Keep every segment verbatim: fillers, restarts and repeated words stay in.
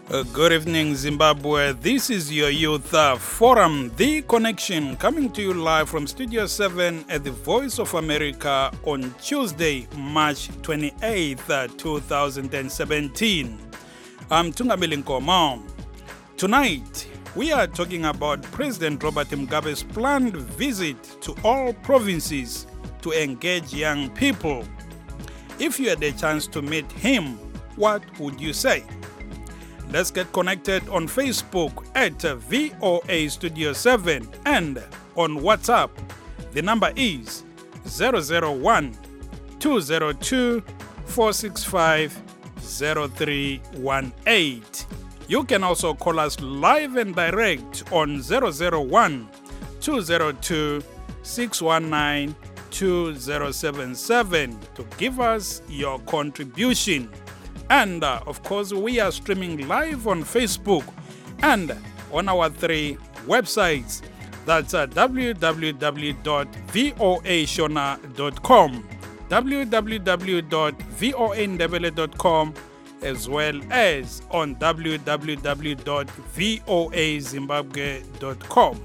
Uh, good evening, Zimbabwe. This is your Youth uh, Forum, The Connection, coming to you live from Studio seven at the Voice of America on Tuesday, March twenty-eighth, uh, two thousand seventeen. I'm Tungabeli Nkomo. Tonight, we are talking about President Robert Mugabe's planned visit to all provinces to engage young people. If you had a chance to meet him, what would you say? Let's get connected on Facebook at V O A Studio seven and on WhatsApp. The number is zero zero one, two zero two, four six five, zero three one eight. You can also call us live and direct on zero zero one, two zero two, six one nine, two zero seven seven to give us your contribution. And uh, of course, we are streaming live on Facebook and on our three websites. That's uh, w w w dot voa shona dot com, w w w dot voa ndebele dot com, as well as on w w w dot voa zimbabwe dot com.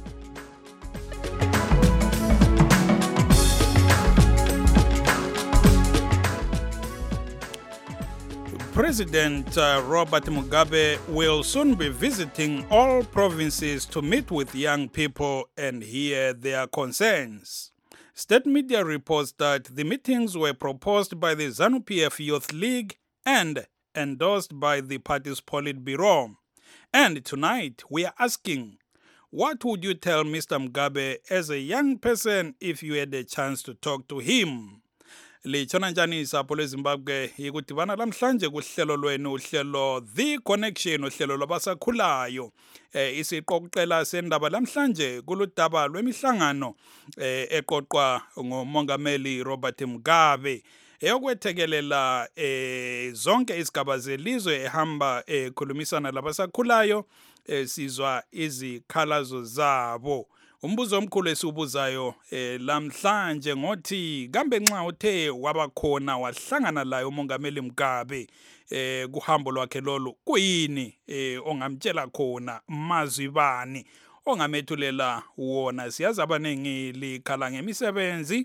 President uh, Robert Mugabe will soon be visiting all provinces to meet with young people and hear their concerns. State media reports that the meetings were proposed by the ZANU-P F Youth League and endorsed by the party's Politburo. And tonight we are asking, what would you tell Mister Mugabe as a young person if you had a chance to talk to him? Lichona njani isapho leZimbabwe ikudibana lamhlanje kuhlelo lwenu uhlelo The Connection uhlelo lwabasakhulayo eh isiqoqela sendaba lamhlanje kuludaba lwemihlangano eh eqoqwa ngomongameli Robert Mugabe eyokwethekelela eh zonke izigaba zelizwe ehamba ekhulumisana labasakhulayo esizwa izikhalazo zabo. Umbuzo omkhulu esiubuzayo eh, lamhlanje ngothi kambe nxa uthe wabakhona wahlangana layo umongameli Mugabe eh, kuhambo lwakhe lolu kuyini eh, ongamtshela khona mazwi bani ongamethulela wona? Siyazi abanengi likhala ngemisebenzi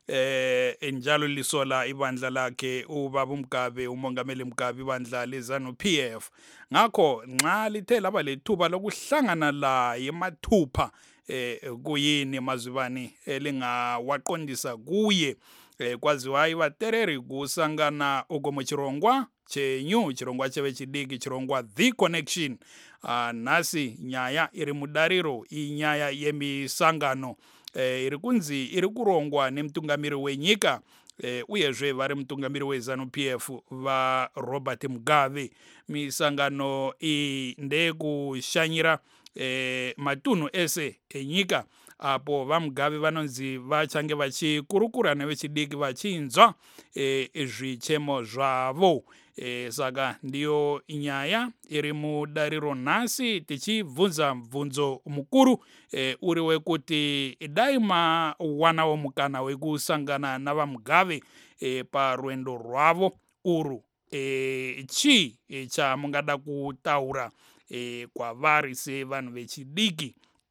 eh njalo lisola ibandla lakhe ubaba Mugabe umongameli Mugabe ibandla leZANU-P F. Ngakho nxa lithe laba lethuba lokuhlangana la emathupha eh kuyini mazibani elingawaqondisa kuye eh kwaziwa ibatereri kusangana ugomo chirongwa chenyu chirongwa cheve chidiki chirongwa The Connection. Uh, nasi nyaya iri mudariro inyaya yemisangano eh iri kunzi iri kurongwa nemtungamiri wenyika eh uyezve vari mutungamiri weZANU-P F va Robert Mugabe. Misangano i ndekushanyira eh matunhu ese enyika apo vaMugabe vanonzi vachange vachikurukura nevechidiki vachinzwa eh zvichemo zvavo. E, saka ndiyo inyaya iri mudariro nhasi tichibvunza mubvunzo mukuru e, uri wekuti daima wanawo mukana wekusangana navaMugabe e, parwendo rwavo uru e, chi e, chamungada kutaura e, kwavari sevanhu vechidiki.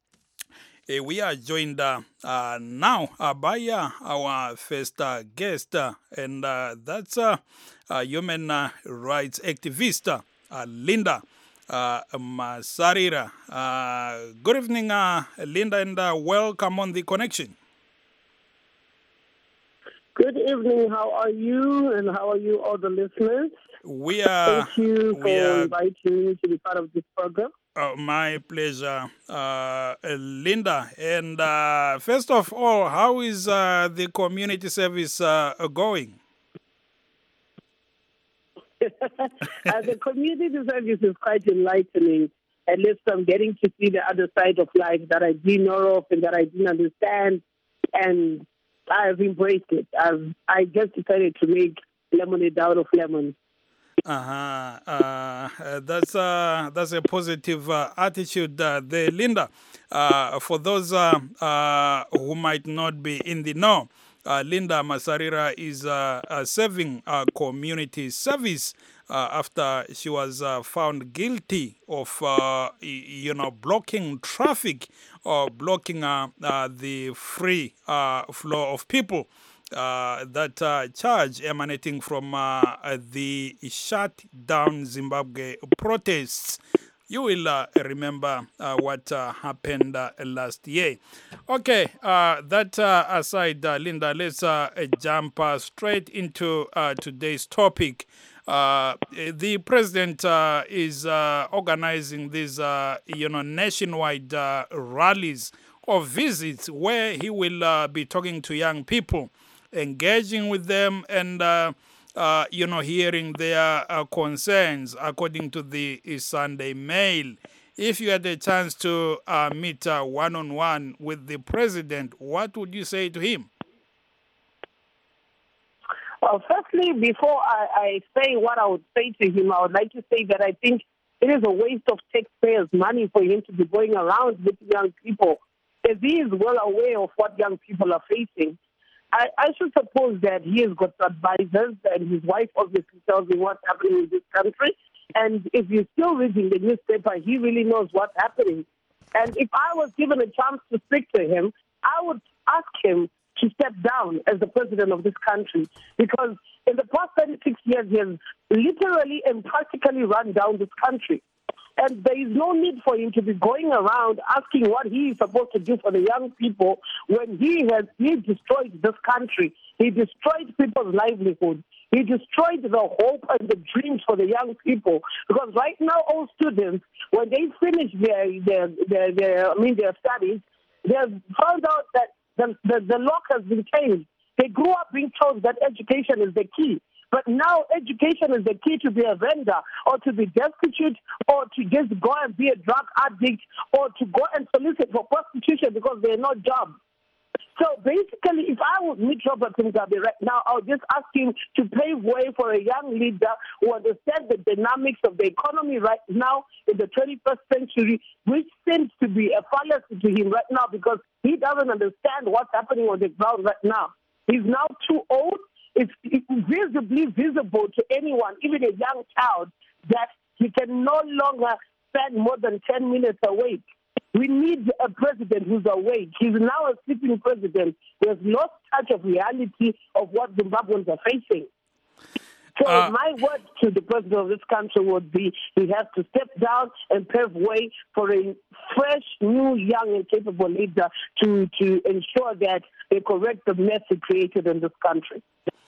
Uh, we are joined uh, uh, now uh, by uh, our first uh, guest, uh, and uh, that's uh, uh, human uh, rights activist uh, Linda uh, Masarira. Uh, good evening, uh, Linda, and uh, welcome on The Connection. Good evening. How are you, and how are you, all the listeners? We are. Thank you for are, inviting me to be part of this program. Uh, my pleasure, uh, Linda. And uh, first of all, how is uh, the community service uh, going? uh, the community service is quite enlightening. At least I'm getting to see the other side of life that I didn't know of and that I didn't understand. And I've embraced it. I've, I just decided to make lemonade out of lemon. Uh-huh. Uh, uh, that's, uh, that's a positive uh, attitude uh, there, Linda. Uh, for those uh, uh, who might not be in the know, uh, Linda Masarira is uh, uh, serving uh, community service uh, after she was uh, found guilty of, uh, y- you know, blocking traffic or blocking uh, uh, the free uh, flow of people. Uh, that uh, charge emanating from uh, uh, the shut down Zimbabwe protests. You will uh, remember uh, what uh, happened uh, last year. Okay, uh, that uh, aside, uh, Linda, let's uh, uh, jump uh, straight into uh, today's topic. Uh, the president uh, is uh, organizing these, uh, you know, nationwide uh, rallies or visits where he will uh, be talking to young people, engaging with them, and uh, uh, you know, hearing their uh, concerns, according to the Sunday Mail. If you had a chance to uh, meet uh, one-on-one with the president, what would you say to him? Well, firstly, before I, I say what I would say to him, I would like to say that I think it is a waste of taxpayers' money for him to be going around with young people, as he is well aware of what young people are facing. I, I should suppose that he has got advisors, and his wife obviously tells him what's happening in this country. And if you're still reading the newspaper, he really knows what's happening. And if I was given a chance to speak to him, I would ask him to step down as the president of this country, because in the past thirty-six years, he has literally and practically run down this country. And there is no need for him to be going around asking what he is supposed to do for the young people when he has he destroyed this country. He destroyed people's livelihood. He destroyed the hope and the dreams for the young people. Because right now, all students, when they finish their their their, their I mean their studies, they have found out that the, the the lock has been changed. They grew up being told that education is the key. But now education is the key to be a vendor, or to be destitute, or to just go and be a drug addict, or to go and solicit for prostitution because there are no jobs. So basically, if I would meet Robert Mugabe right now, I would just ask him to pave way for a young leader who understands the dynamics of the economy right now in the twenty-first century, which seems to be a fallacy to him right now because he doesn't understand what's happening on the ground right now. He's now too old. It's, it's visibly visible to anyone, even a young child, that he can no longer spend more than ten minutes awake. We need a president who's awake. He's now a sleeping president who has lost touch of reality of what Zimbabweans are facing. So Uh, my word to the president of this country would be he has to step down and pave way for a fresh, new, young, and capable leader to, to ensure that they correct the mess he created in this country.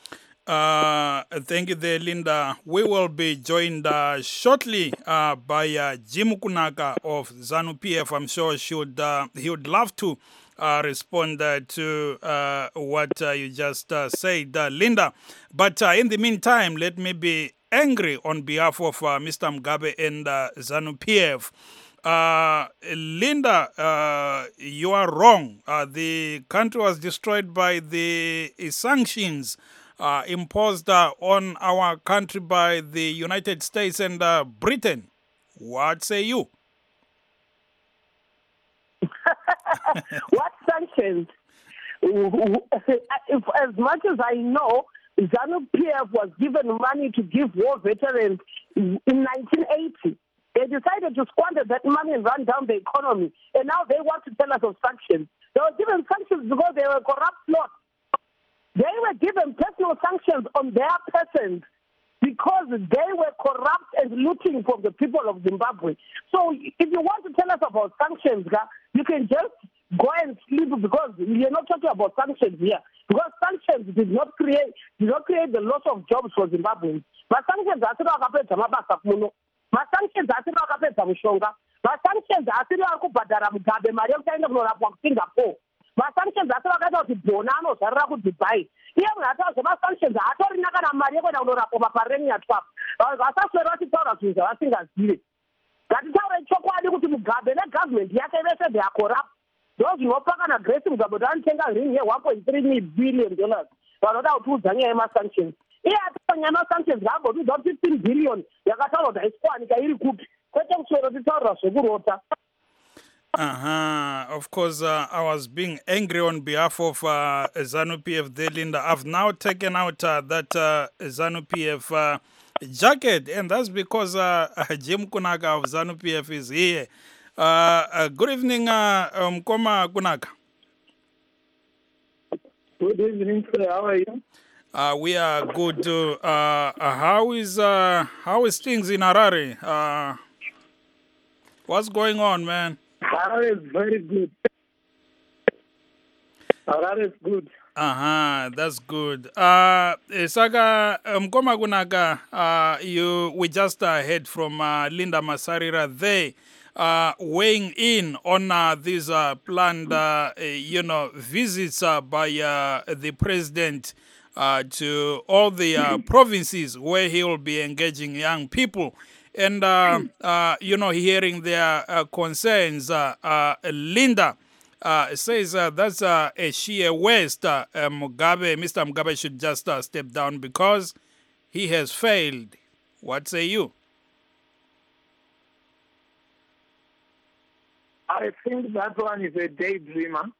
Uh, thank you there, Linda. We will be joined uh, shortly uh, by uh, Jim Kunaka of ZANU P F. I'm sure she would, uh, he would love to uh, respond uh, to uh, what uh, you just uh, said, uh, Linda. But uh, in the meantime, let me be angry on behalf of uh, Mister Mugabe and uh, ZANU P F. Uh, Linda, uh, you are wrong. Uh, the country was destroyed by the sanctions Uh, imposed uh, on our country by the United States and uh, Britain. What say you? What sanctions? If, as much as I know, ZANU P F was given money to give war veterans in nineteen eighty. They decided to squander that money and run down the economy. And now they want to tell us of sanctions. They were given sanctions because they were corrupt lot. They were given personal sanctions on their persons because they were corrupt and looting from the people of Zimbabwe. So if you want to tell us about sanctions, you can just go and sleep because you're not talking about sanctions here. Because sanctions did not create did not create the loss of jobs for Zimbabweans. But sanctions are still akapedza mabasa kuno. But sanctions are still akapedza mushonga. But sanctions are still akubhadhara Mugabe mari yekuenda kunorapwa kuSingapore. Masanctions asi vakaita kuti bona anozarira kuDubai. Iye munhu ataudza masanctions hatorina kana mari yekuenda kunorapwa paparenia twelve. Vasaswera vachitaura zvinhu zvavasingazive. Ngatitaure chokwadi kuti Mugabe negovernment yake vese they are corrupt. Ndo zvinopa kana Grace Mugabe kuti anotenga ring ye one point three billion dollars. Vanoda kutiudza nyaya yemasanctions. Iye atipa nyaya yemasanctions ngaambotiudza kuti fifteen billion yakataurwa kuti haisikuwanika iri kupi. Kwete kuswera tichitaurira zvekurota. Uh-huh. Of course, uh, I was being angry on behalf of uh, ZANU P F there, Linda. I've now taken out uh, that uh, ZANU P F uh, jacket, and that's because uh, Jim Kunaka of ZANU P F is here. Uh, uh, good evening, uh, um, Koma Kunaka. Good evening, sir. How are you? Uh, we are good. Uh, uh, how is uh, how is things in Harare? Uh, what's going on, man? Harare is very good. Harare is good. Uh-huh, that's good. Uh, Saka Mkoma Kunaka, uh, you we just uh, heard from uh, Linda Masarira there, uh, weighing in on uh, these uh, planned, uh, uh, you know, visits uh, by uh, the president uh, to all the uh, provinces where he will be engaging young people. And, uh, uh, you know, hearing their uh, concerns, uh, uh, Linda, Uh, says uh, that's uh, a sheer waste. Uh, uh, Mugabe, Mister Mugabe should just uh, step down because he has failed. What say you? I think that one is a daydreamer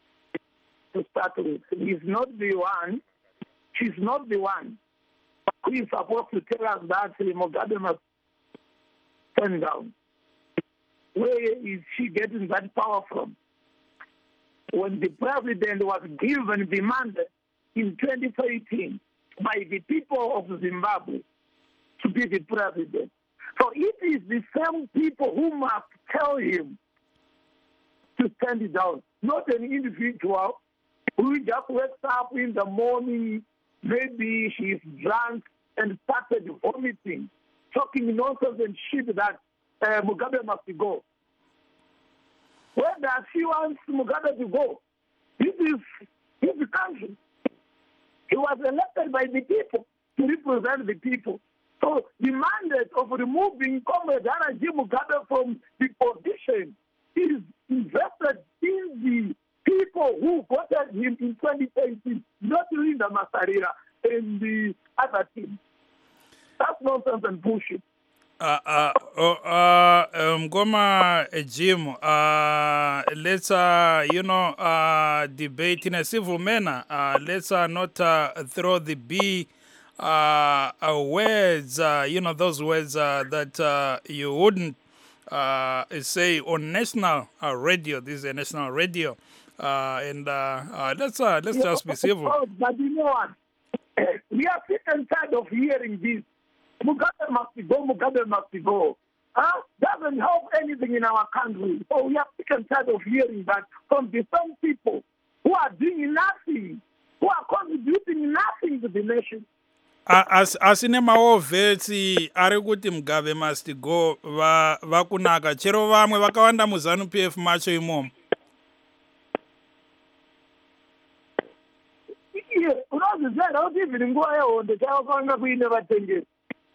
to start with. He's not the one, she's not the one who is supposed to tell us that Mugabe must turn down. Where is she getting that power from? When the president was given the mandate in twenty thirteen by the people of Zimbabwe to be the president. So it is the same people who must tell him to stand down, not an individual who just wakes up in the morning, maybe she's drunk and started vomiting, talking nonsense and shit that uh, Mugabe must go. Where does she want Mugabe to go? This is his country. He was elected by the people to represent the people. So the mandate of removing Comrade Anaji Mugabe from the position is invested in the people who voted him in twenty eighteen, not Linda Masarira and the other team. That's nonsense and bullshit. Uh, uh, uh, uh, um, Goma, uh, Jim, uh, let's, uh, you know, uh, debate in a civil manner. Uh, let's uh, not uh, throw the B uh, uh, words, uh, you know, those words uh, that uh, you wouldn't uh, say on national uh, radio. This is a national radio. Uh, and uh, uh, let's, uh, let's Yeah, just be civil. oh, but you know what? We are sick and tired of hearing this. Mugabe must go, Mugabe must go. Huh? Doesn't help anything in our country. So we are sick and tired of hearing that from the same people who are doing nothing, who are contributing nothing to the nation. As asine maovhetsi ari kuti Mugabe must go va vakunaka chero vamwe vakawanda muzanu P F macho imomo. Unozizera kuti ivhiri nguva yehondo chaivakwanga kuine vatengesi.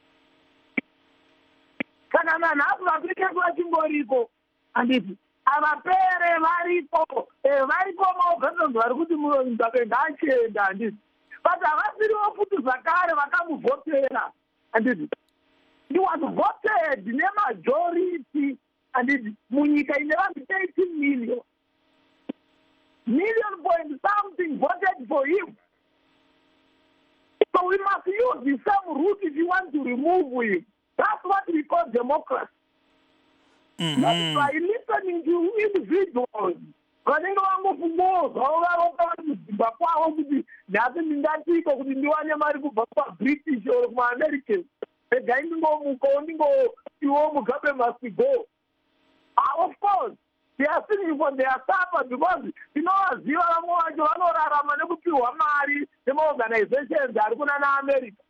Kana nanhafu vapfekeko vachingoriko handiti avapere varipo varipo maogatonzi vari kuti Mugabe ngaachenda handiti but havasiriwo futi zvakare vakamuvhotera handiti he was voted nemajority handiti munyika ine vanhu eighteen million million point something voted for him. So we must use the same route if you want to remove him. That's what we call democracy. Mm-hmm. Not by listening to individuals. Vanenge vangofumozwa vavarokavanozimba kwavo kuti nhasi ndingatiko kuti ndiwane mari kubva kwabritish or kumaamerican regai ndingomukawo ndingoiwo Mugabe must go. Of course, they are sitting for their supper because tinovaziva vamwe vacho vanorarama nekupiwa mari nemaorganizations ari kuna naamerica.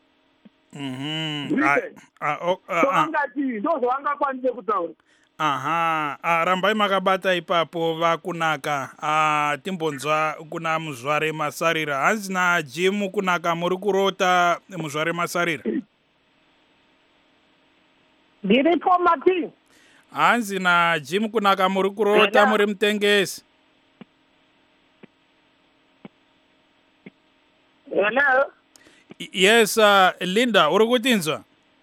Mhm. Ah, ah, oh, ah, So ah. vangati ndozvavangakwanise kutaura. Aha, ah, rambai makabata ipapo vakunaka. Ah, timbonzwa kuna Muzvare Masarira. Hanzi na Jim kunaka muri kurota Muzvare Masarira. Ndiripo Mati. Hanzi na Jim kunaka muri kurota muri mutengesi. Hello. Yes, uh, Linda, uri kutinzwa?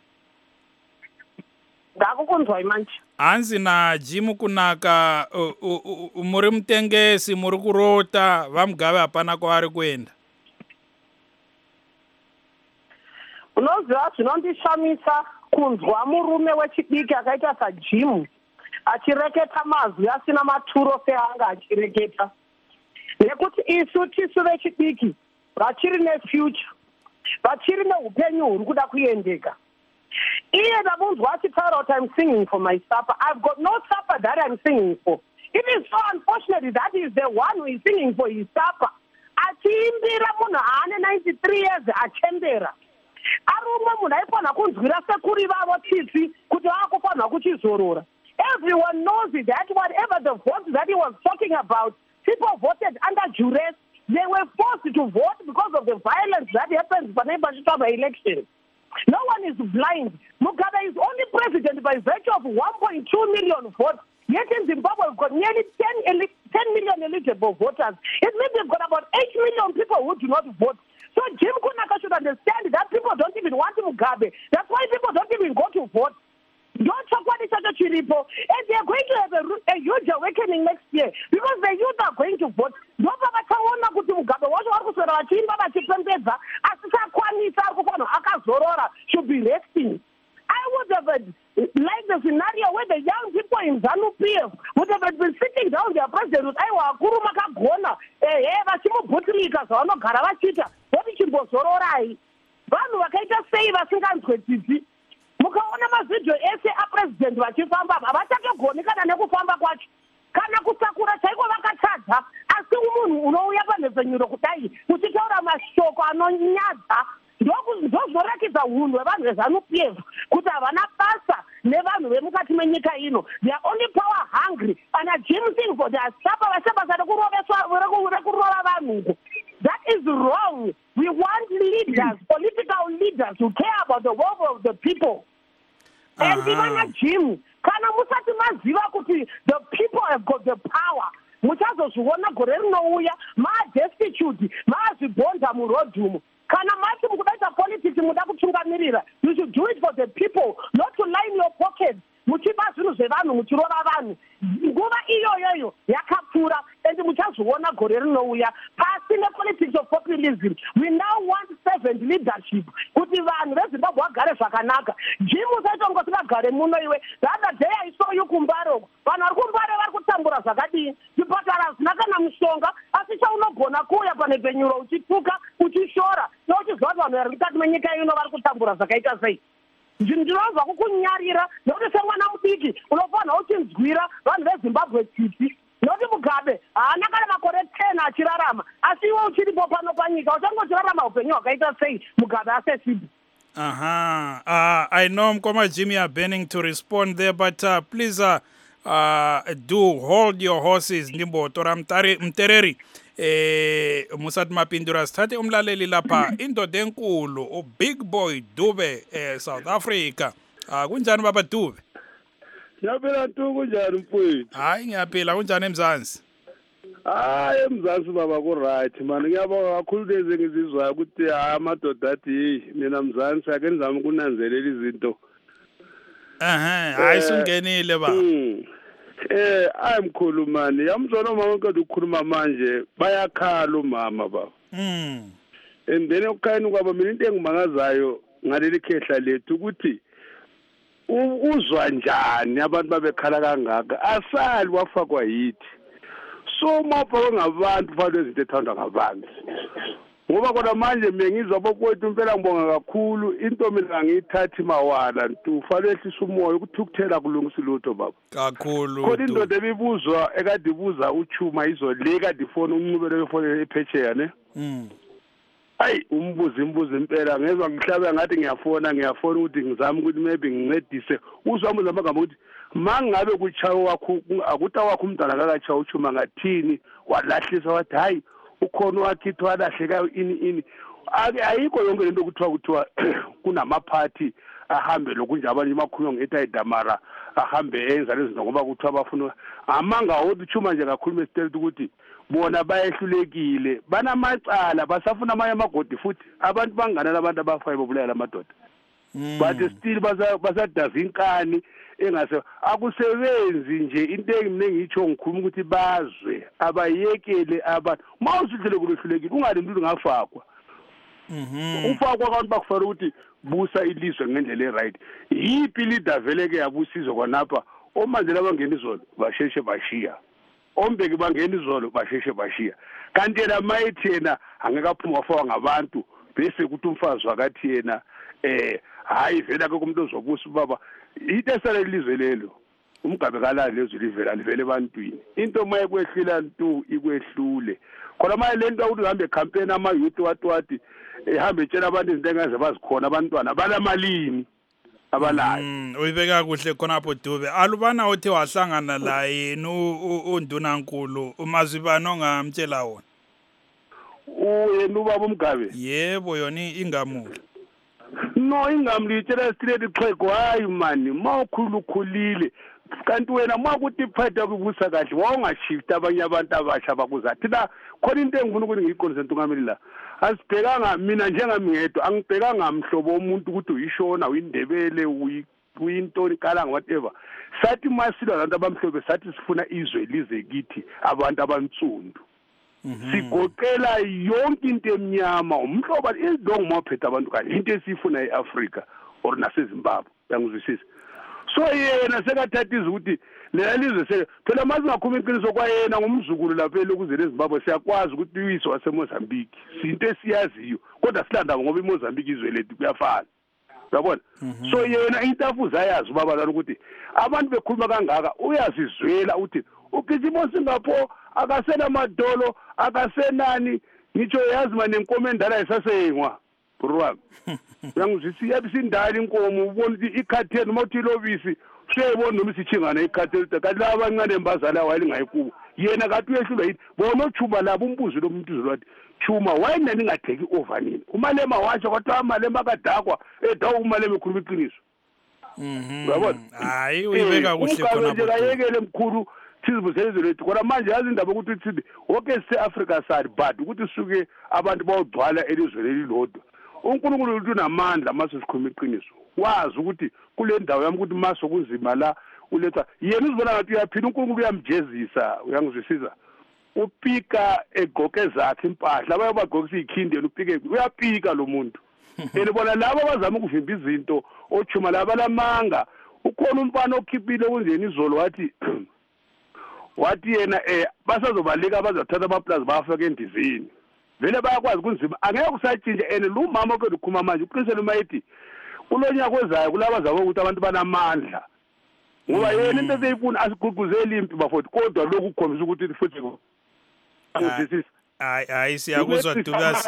Ndakukunzwa manje. Hanzi na Jim kunaka uh, uh, uh, muri mutengesi muri kurota vaMugabe hapana kwaari kuenda. unoziva zvinondishamisa kunzwa murume wechidiki akaita saJim achireketa mazwi asina maturo seanga achireketa, nekuti isu tisu vechidiki vachiri nefuture, vachiri neupenyu huri kuda kuendeka. Iye ndamunzwa achitaura kuti I'm singing for my supper. I've got no supper that I'm singing for. It is so unfortunate that he is the one who is singing for his supper. Achiimbira munhu aane ninety-three years achembera. Ari umwe munhu aifanira kunzwira sekuri vavo tsitsi kuti vakufanira kuchizorora. Everyone knows it, that whatever the vote that he was talking about, people voted under duress. They were forced to vote because of the violence that happens whenever by elections. No one is blind. Mugabe is only president by virtue of one point two million votes. Yet in Zimbabwe, we've got nearly ten million eligible voters. It means we've got about eight million people who do not vote. So Jim Kunaka should understand that people don't even want Mugabe. That's why people don't even go to vote. Don't talk about such a chiripo. And they are going to have a, a huge awakening next year because the youth are going to vote. Should be resting. I would have liked the scenario where the young people in ZANU-P F would have been sitting down their president. I was Guru Makagona, eh, Vasimu Butrika, Sono Karavachita, what is Chimbo Sororai? Banu Wakaita say Vasingan Twitty. Mukaona mazidio ese a president vachifamba avatachagoni kana nekufamba kwacho kana kutakura chaiko vakatadza asi umunhu unouya panhepfenyuro kudai uchitaura mashoko anonyadza ndozvorakidza hunhu hwevanhu veZANU-P F kuti havana basa nevanhu vemukati menyika ino. They are only power hungry and a Jim thing for their supper vachebasa rekurova vanhu. That is wrong. We want leaders, political leaders who care about the welfare of the people. And even Jim, kana musati maziva kuti the people have got the power. Muchazozviona gore rinouya madestitute maazvibhonza murodhumu. Kana mati mukudaita politics muda kutungamirira, you should do it for the people, not to line your pockets. Muchiba zvinhu zvevanhu muchirova vanhu. Nguva iyoyoyo yakapfuura and muchazviona gore rinouya pasi nepolitics of populism. We now want servant leadership kuti vanhu veZimbabwe vagare zvakanaka. Jim usaitongosi vagare muno iwe. The other day I saw you kumbaro. Vanhu vari kumbare vari kutambura zvakadii. Zvipatara hazvina kana mushonga asi chaunogona kuuya panhepfenyuro uchituka uchishora nouchiziva kuti vanhu vari mukati menyika ino vari kutambura zvakaita sei. Ndinozwa kukunyarira nokuti semwana mudiki unofanira uchinzwira vanhu veZimbabwe tsitsi. Nokuti Mugabe haana kana makore ten achirarama asi iwe uchiripo pano panyika uchangochirarama upenyu hwakaita sei Mugabe asesibi. Uh-huh. Uh, I know Mkoma Jimmy are burning to respond there, but uh, please uh, uh, do hold your horses. Nimbo tora mtereri. Eh, musat mapindura sithathe umlaleli lapha indoda enkulu u Big Boy Dube eh, South Africa. Ah kunjani baba Dube? Ngiyaphila tu kunjani mfowethu? Hayi ngiyaphila kunjani eMzansi? Hayi eMzansi baba ku right man, ngiyabonga kakhulu lezi ngizizwayo ukuthi amadoda athi mina Mzansi ake nizame ukunanzelela izinto. Aha, hayi sungenile ba. Eh ayimkhulumani yamzona mama onke ukukhuluma manje bayakhala umama baba. Mm. And then ukayini kwaba mina into engimangazayo ngaleli khehla lethu ukuthi uzwa njani abantu babekhala kangaka asali wafakwa yithi. So mapha ngabantu fanele izinto ethandwa ngabantu. Ngoba kodwa manje mina ngizwa bokwethu impela ngibonga kakhulu into mina ngiyithathi mawala ntu fanele ehlisa umoya ukuthi ukuthela kulungisa lutho baba kakhulu kodwa indoda ebibuzwa ekade ibuza uchuma izoleka difona unqubelo yefone ephetsheya ne mm ayi umbuzo imbuzo impela ngezwe ngihlabe ngathi ngiyafona ngiyafona ukuthi ngizame ukuthi maybe ngincedise uzwa umbuzo amagama ukuthi mangabe kuchawo wakho akuta wakho umntana akakachawo uchuma ngathini walahlisa wathi hayi ukhona wakithi walahlekayo ini ini ayikho yonke lento kuthiwa kuthiwa kunamaphathi ahambe lokunje abanye makhulunywa ngethi ayidamara ahambe enza lezinto ngoba kuthiwa abafuna amanga wothi uchuma nje kakhuluma esiteli ukuthi bona bayehlulekile banamacala basafuna amanye amagodi futhi abantu bangana labantu abafayo bobulala amadoda but still basadaza inkani engase akusebenzi nje into engimne ngitsho ngikhuluma ukuthi bazwe abayekele abantu mawusudlele kulohlulekile ungalindi ngafakwa Mhm. ufakwa abantu bakufanele ukuthi busa ilizwe ngendlela eright yipi leader vele ke yabusizwe kwanapha omandela bangena izolo basheshe bashiya ombeki bangena izolo basheshe bashiya kanti yena mayithi yena angekaphuma wafakwa ngabantu bese kuthi umfazi wakathi yena eh hayi vele akekho umuntu ozobusa ubaba into esele ilizwe lelo umgabe kalali lezwe livela livele ebantwini into maye kwehlila ntu ikwehlule khona manje lento ukuthi uhambe campaign ama youth watwati ehambe etshela abantu izinto engaze bazikhona abantwana balamalini abalayo Mm, uyibeka kuhle khonapho Dube. Alubana uthi wahlangana la yena undunankulu umazibani ongamtshela wona. uyena ubaba umgabe Yebo yona ingamula. no ingamlitshela straight xhego hayi mani mawukhulu khulile kanti wena makuthi iphatha kubusa kahle wawungashift abanye abantu abasha bakuza thina khona into engifuna ukuthi ngiyiqondise ntungameli la asibhekanga mina njengami ngedwa angibhekanga mhlobo womuntu ukuthi uyishona uyindebele uyintoni kalanga whatever sathi masilwa abantu abamhlophe sathi sifuna izwe lize kithi abantu abantsundu sigoqela yonke into emnyama umhlobo izonke mawuphethe abantu kanje into esifuna eAfrica or naseZimbabwe yangizwisisa so yena sekathatha izukuthi lelizwe se phela mazi ngakhuma iqiniso kwayena ngomzukulu lapha elokuze leZimbabwe siyakwazi ukuthi uyise waseMozambique sinto esiyaziyo kodwa silanda ngoba iMozambique izwe lethu kuyafana uyabona so yena intafu zayazi ubaba la ukuthi abantu bekhuluma kangaka uyazizwela uthi ugijimo Singapore akasena madolo akasenani ngitsho yazi manje inkomo endala isasengwa bro yangizwisi yabisindala inkomo ubona ukuthi ikhatheni uma uthi lobisi siyayibona noma isithingana ikhatheni kanti laba abancane embazala wayelingayikubo yena kathi uyehlulwa yini bona ochuma labo umbuzo lo muntu uzolwathi chuma wayena ningatheki over nini umalema watsho kodwa amalema kadakwa edawu umalema ekhuluma iqiniso Mhm. uyabona Hayi uyibeka kuhle khona nje kayekele mkhulu sizibuzele lethu kodwa manje yazi indaba ukuthi uthi wonke se-Africa side but ukuthi suke abantu bawugcwala elizweni elilodwa uNkulunkulu uthi unamandla mase sikhuluma iqiniso wazi ukuthi kule ndawo yami ukuthi maso kunzima la uletha yena uzibona ngathi uyaphila uNkulunkulu uyamjezisa uyangizwisisa upika egqoke zakhe impahla bayobagqokisa ikhindi yena upike uyapika lo muntu elibona labo abazama ukuvimba izinto ochuma laba lamanga ukhona umfana okhipile kunjeni izolo wathi wathi yena eh basazobalika bazothatha amaplaza bafake endizini vele bayakwazi kunzima angeke kusatshintshe ene lo mama ke ukhuma manje uqinisele mayithi kulonyaka kwezayo kulaba zabo ukuthi abantu banamandla ngoba yena into ezeyifuna asigqugquzeli impi bafowethu kodwa lokhu kukhombisa ukuthi futhi Hayi hayi siyakuzwa Dubas.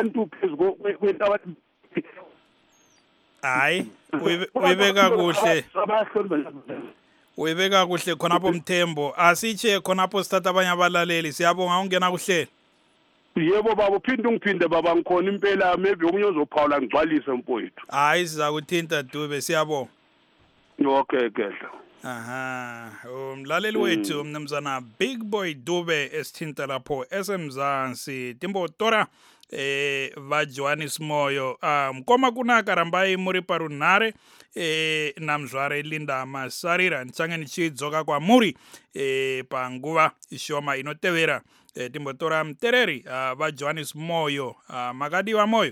Hayi uyibeka kuhle. Uyibeka kuhle khonapho Mthembo asiche khonapho sithatha abanye abalaleli siyabonga ungena kuhle. Yebo baba uphinde ungiphinde baba ngikhona impela maybe omunye uzophawula ngigcwalise mfowethu. Hayi siza kuthinta Dube siyabonga. Okay kehla. Aha umlaleli wethu umnumzana Big Boy Dube esithinta lapho esemzansi Timbotora eh vajwani smoyo um koma kuna karambai muri parunare eh namzware Linda Masarira ntsangeni chidzoka kwa muri eh panguva ishoma inotevera eh, Timbotora mtereri uh, vajwani smoyo uh, makadi wa moyo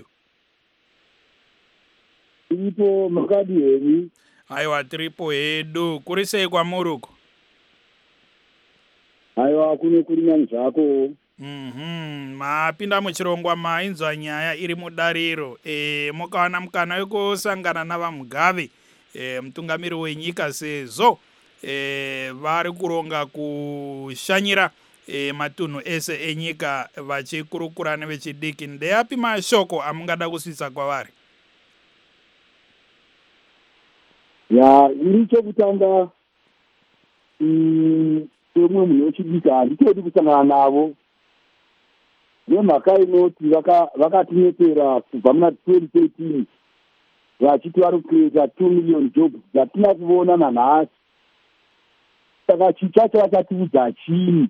ipo makadi heri aiwa tripo hedu kurise kwa muruko aiwa kune kulinya nzako Mhm mapinda muchirongwa mainzwa nyaya iri mudariro e mukawana mukana wekusangana navamugavi e mtungamiri wenyika sezo e vari kuronga kushanyira e matunhu ese enyika vachikurukura nevechidiki ndeyapi mashoko amungada kusvitsa kwavari ya iri chekutanga semwe munhu wechidiki handitodi kusangana navo nemhaka inoti vakatinetera kubva muna twenty thirteen vachiti vari kuita two million jobs dzatina kuona nanhasi saka chicha chavachatiudza chii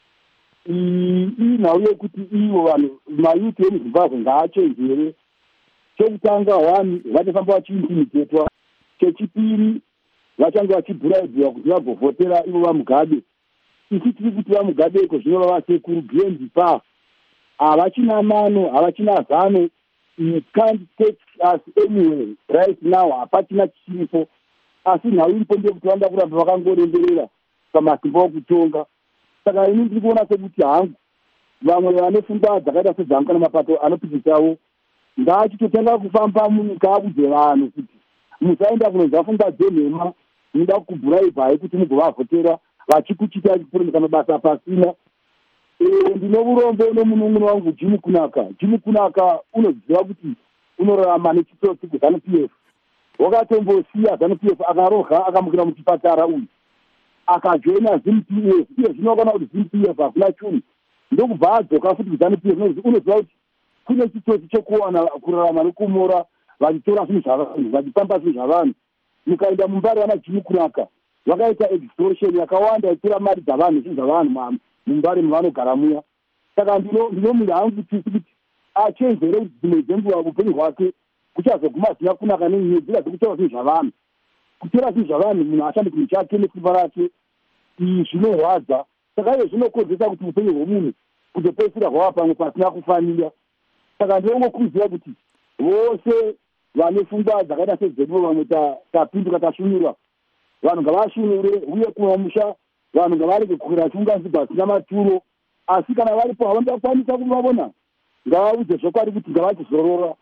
ii nhau yekuti ivo vanhu mayuti emuzimbabwe ngaachenjere chekutanga one vachafamba vachiintimitetwa chechipiri vachange vachibhuraibhiwa kuti vagovhotera ivo vamugabe isi tiri kuti vamugabe iko zvinova vasekuru bnp pa havachina mano havachina zano it can't take us anywhere right now. Hapachina chiripo asi nhau iripo ndekuti vanoda kuramba vakangoremberera pamasimba okutonga. Saka ini ndiri kuona sekuti hangu vamwe vane pfungwa dzakaita sedzangu kana mapato anopikisawo ngaachitotanga kufamba munyika akudze vanhu kuti musaenda kunonzwa pfungwa dzenhema muda kubhuraibhai kuti mugovavhotera vachikuchita chipurumika mabasa pasina. Ndinourombo nomunun'una wangu Jimmy Kunaka. Jimmy Kunaka unoziva kuti unorarama nechitsotsi kuZANU P F. Wakatombosiya ZANU P F akaroha akamukira muchipatara uyu akajoina ZANU P F. Iye zvinokana kuti ZANU P F hakuna chunhu ndokubva adzoka futi kuZANU P F. Unoziva kuti kune chitsotsi chekuwana kurarama nekumora vachitora zvinhu zvavanhu vachitamba zvinhu zvavanhu. Mukaenda mumbari vana Jimmy Kunaka vakaita extortion yakawanda ichira mari dzavanhu zvinhu zvavanhu mumbari mavanogara muya. Saka ndinomira hangu tisi kuti achenjere kuti dzimwe dzenguva upenyu hwake kuchazoguma zina kunaka nenzira dzekutora zvinhu zvavanhu. Kutora zvinhu zvavanhu munhu ashandi kunhu chake nesimba rake zvinorwadza. Saka iyo zvinokonzesa kuti upenyu hwomunhu kuzopedzisira hwava pamwe pasina kufanira. Saka ndinongokurudzira kuti vose vane pfungwa dzakaita sedzedu vamwe tapinduka tashunurwa vanhu ngavashunure uye kumamusha vanhu ngavarege kukwira chunga nzibva zvisina maturo. Asi kana varipo havangakwanisa kuvavona ngavaudze zvokwadi kuti ngavachizorora.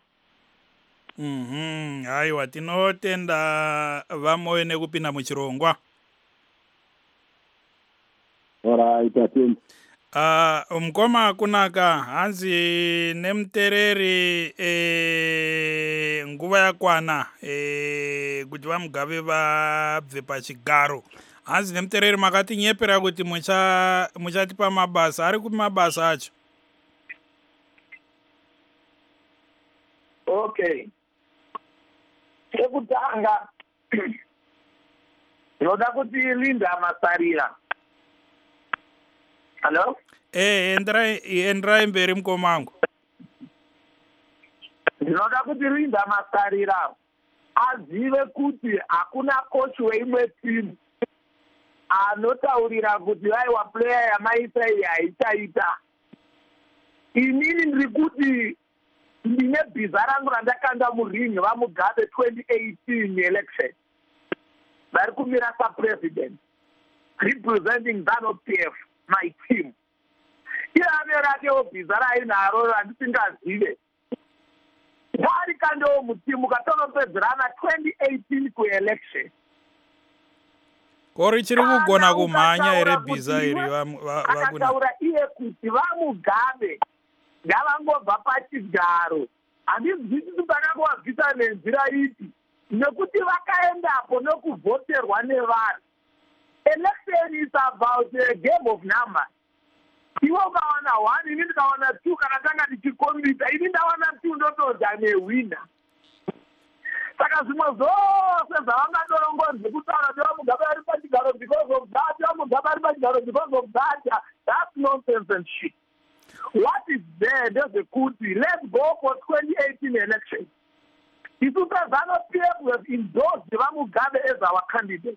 Mhm, haiwa tinotenda vamwe nekupinda muchirongwa. Alright, atenda. Uh, mkoma Kunaka hanzi nemutereri e, nguva yakwana e, kuti vamugabe vabve pachigaro. Hanzi nemutereri makati nyepera kuti mucha muchatipa mabasa. Ari kupi mabasa acho? Okay. Sekutanga noda kuti Linda Masarira. Hello? Eh, endrai endrai mberi mkomangu. Ndinoda kuti Linda Masarira azive kuti hakuna coach weimwe timu anotaurira kuti vaiwa player yamaita iyi haitaita. Inini ndiri kuti ndine bhiza rangu randakanda muringi vamugabe twenty eighteen election. Vari kumira sapresident representing ZANU P F, my team. Iye ane rakewo bhiza rainaro randisingazive. Vari kandewo mutimu katonopedzerana twenty eighteen kuelection. Kori chiri kugona kumhanya ere bhiza iri vakuna. Akataura iye kuti vamugabe ngavangobva pachigaro. Handizvisi kuti vakangobvisa nenzira ipi nekuti vakaendapo nokuvhoterwa nevanhu. Election is about a game of numbers. Iwe ukawana one, ini ndikawana two, kana tanga tichikombisa, ini ndawana two ndotodza newina. Saka zvimwe zvose zvavangadorongodze kutaura kuti vamugabe vari pachigaro because of that, vamugabe vari pachigaro because of that, that's nonsense and shit. What is there ndezvekuti let's go for twenty eighteen election. Isu seZANU P F we have endorsed Vamugabe as our candidate.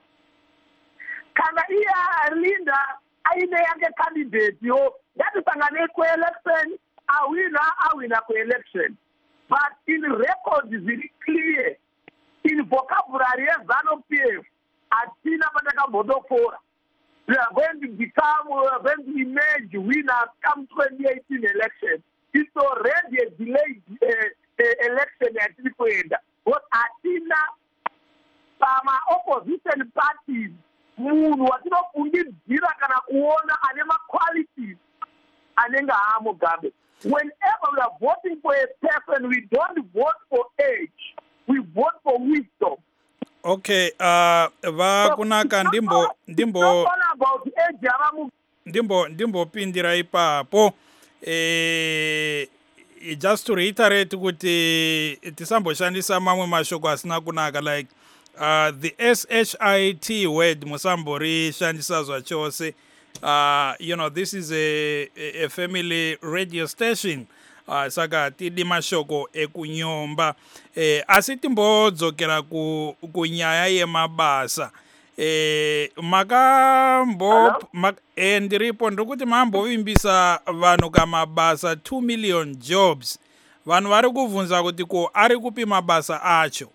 Kana iya Linda aine yange candidate yo yatisangane ku-election awina awina ku-election. But in record is very clear. In vocabulary yeZANU P F atina patakambodokora. We are going to become, we are going to emerge winners come twenty eighteen election. It's already a delayed uh, uh, election at the point. What atina some opposition parties munhu watinofungidzira kana kuona ane ma-qualities anenge aamugabe. Whenever we are voting for a person, we don't vote for age. We vote for wisdom. Okay, uh, vakunaka ndimbo ndimbo ndimbo ndimbo pindira ipapo. Eh, just to reiterate kuti tisamboshandisa mamwe mashoko asina kunaka, like uh, the S H I T word musambori shandisa zvachose. Uh, you know, this is a, a family radio station. Uh, saka tidi mashoko ekunyomba. Eh, asi timbodzokera ku kunyaya yemabasa. Eh, makambo mak, eh, ndiripo ndikuti mambo vimbisa vanhu kamabasa two million jobs. vanhu vari kuvhunza kuti ko ari kupi mabasa acho.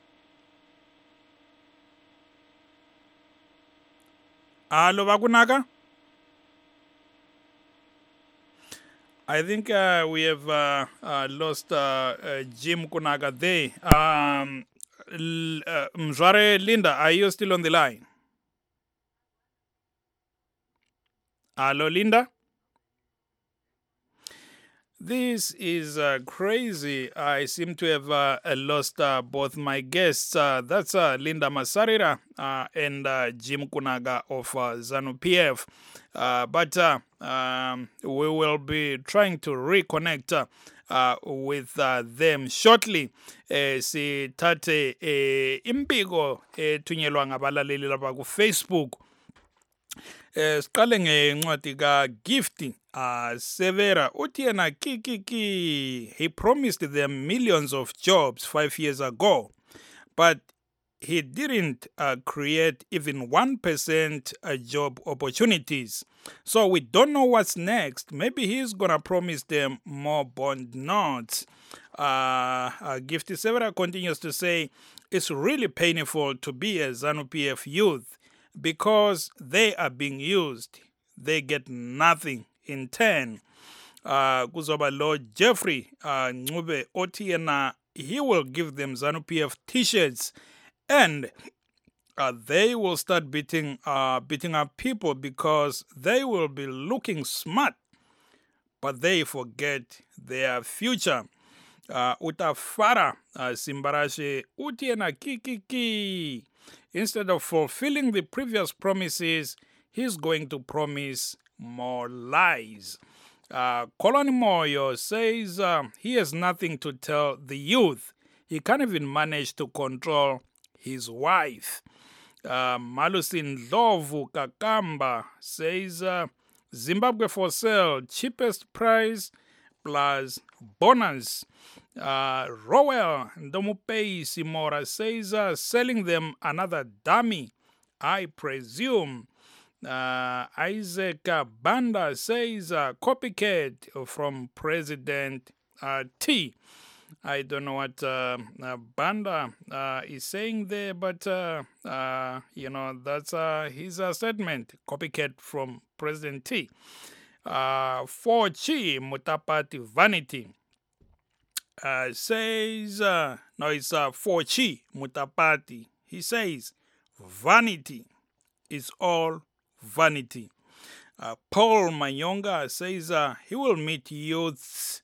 Halo vakunaka? I think uh, we have uh, uh, lost uh, uh, Jim Kunaka there. Um, L- uh, Mzware Linda, are you still on the line? Hello, Linda? This is uh, crazy. I seem to have uh, lost uh, both my guests. Uh, that's uh, Linda Masarira uh, and uh, Jim Kunaga of uh, ZANU P F. Uh, but uh, um, we will be trying to reconnect uh, uh, with uh, them shortly. Eh, sithathe eh, impiko ethunyelwa ngabalaleli lapha ku Facebook. Eh, siqale ngencwadi ka Gift uh, Severa uthi yena kikiki he promised them millions of jobs five years ago, but he didn't uh, create even one percent uh, job opportunities. So we don't know what's next. Maybe he's gonna promise them more bond notes. Uh, uh, Gift Severa continues to say, it's really painful to be a ZANU P F youth because they are being used. They get nothing in turn. Uh, kuzoba Lord Jeffrey uh, Ncube othi yena he will give them ZANU P F t-shirts and uh, they will start beating uh, beating up people because they will be looking smart, but they forget their future. Uh, Utafara uh, Simbarashe uti yena kikiki. Instead of fulfilling the previous promises, he's going to promise more lies. Uh, Colin Moyo says uh, he has nothing to tell the youth. He can't even manage to control his wife. Uh, Malusin Lovu Kakamba says uh, Zimbabwe for sale, cheapest price plus bonus. Uh, Rowell Ndomupei Simora says uh, selling them another dummy, I presume. Uh, Isaac Banda says uh, copycat from President uh, T. I don't know what uh, uh, Banda uh, is saying there, but uh, uh, you know, that's uh, his uh, statement. Copycat from President T. Uh, four Chi Mutapati Vanity uh, says, uh, no, it's uh, four Chi Mutapati. He says, vanity is all vanity. Uh, Paul Manyonga says uh, he will meet youths.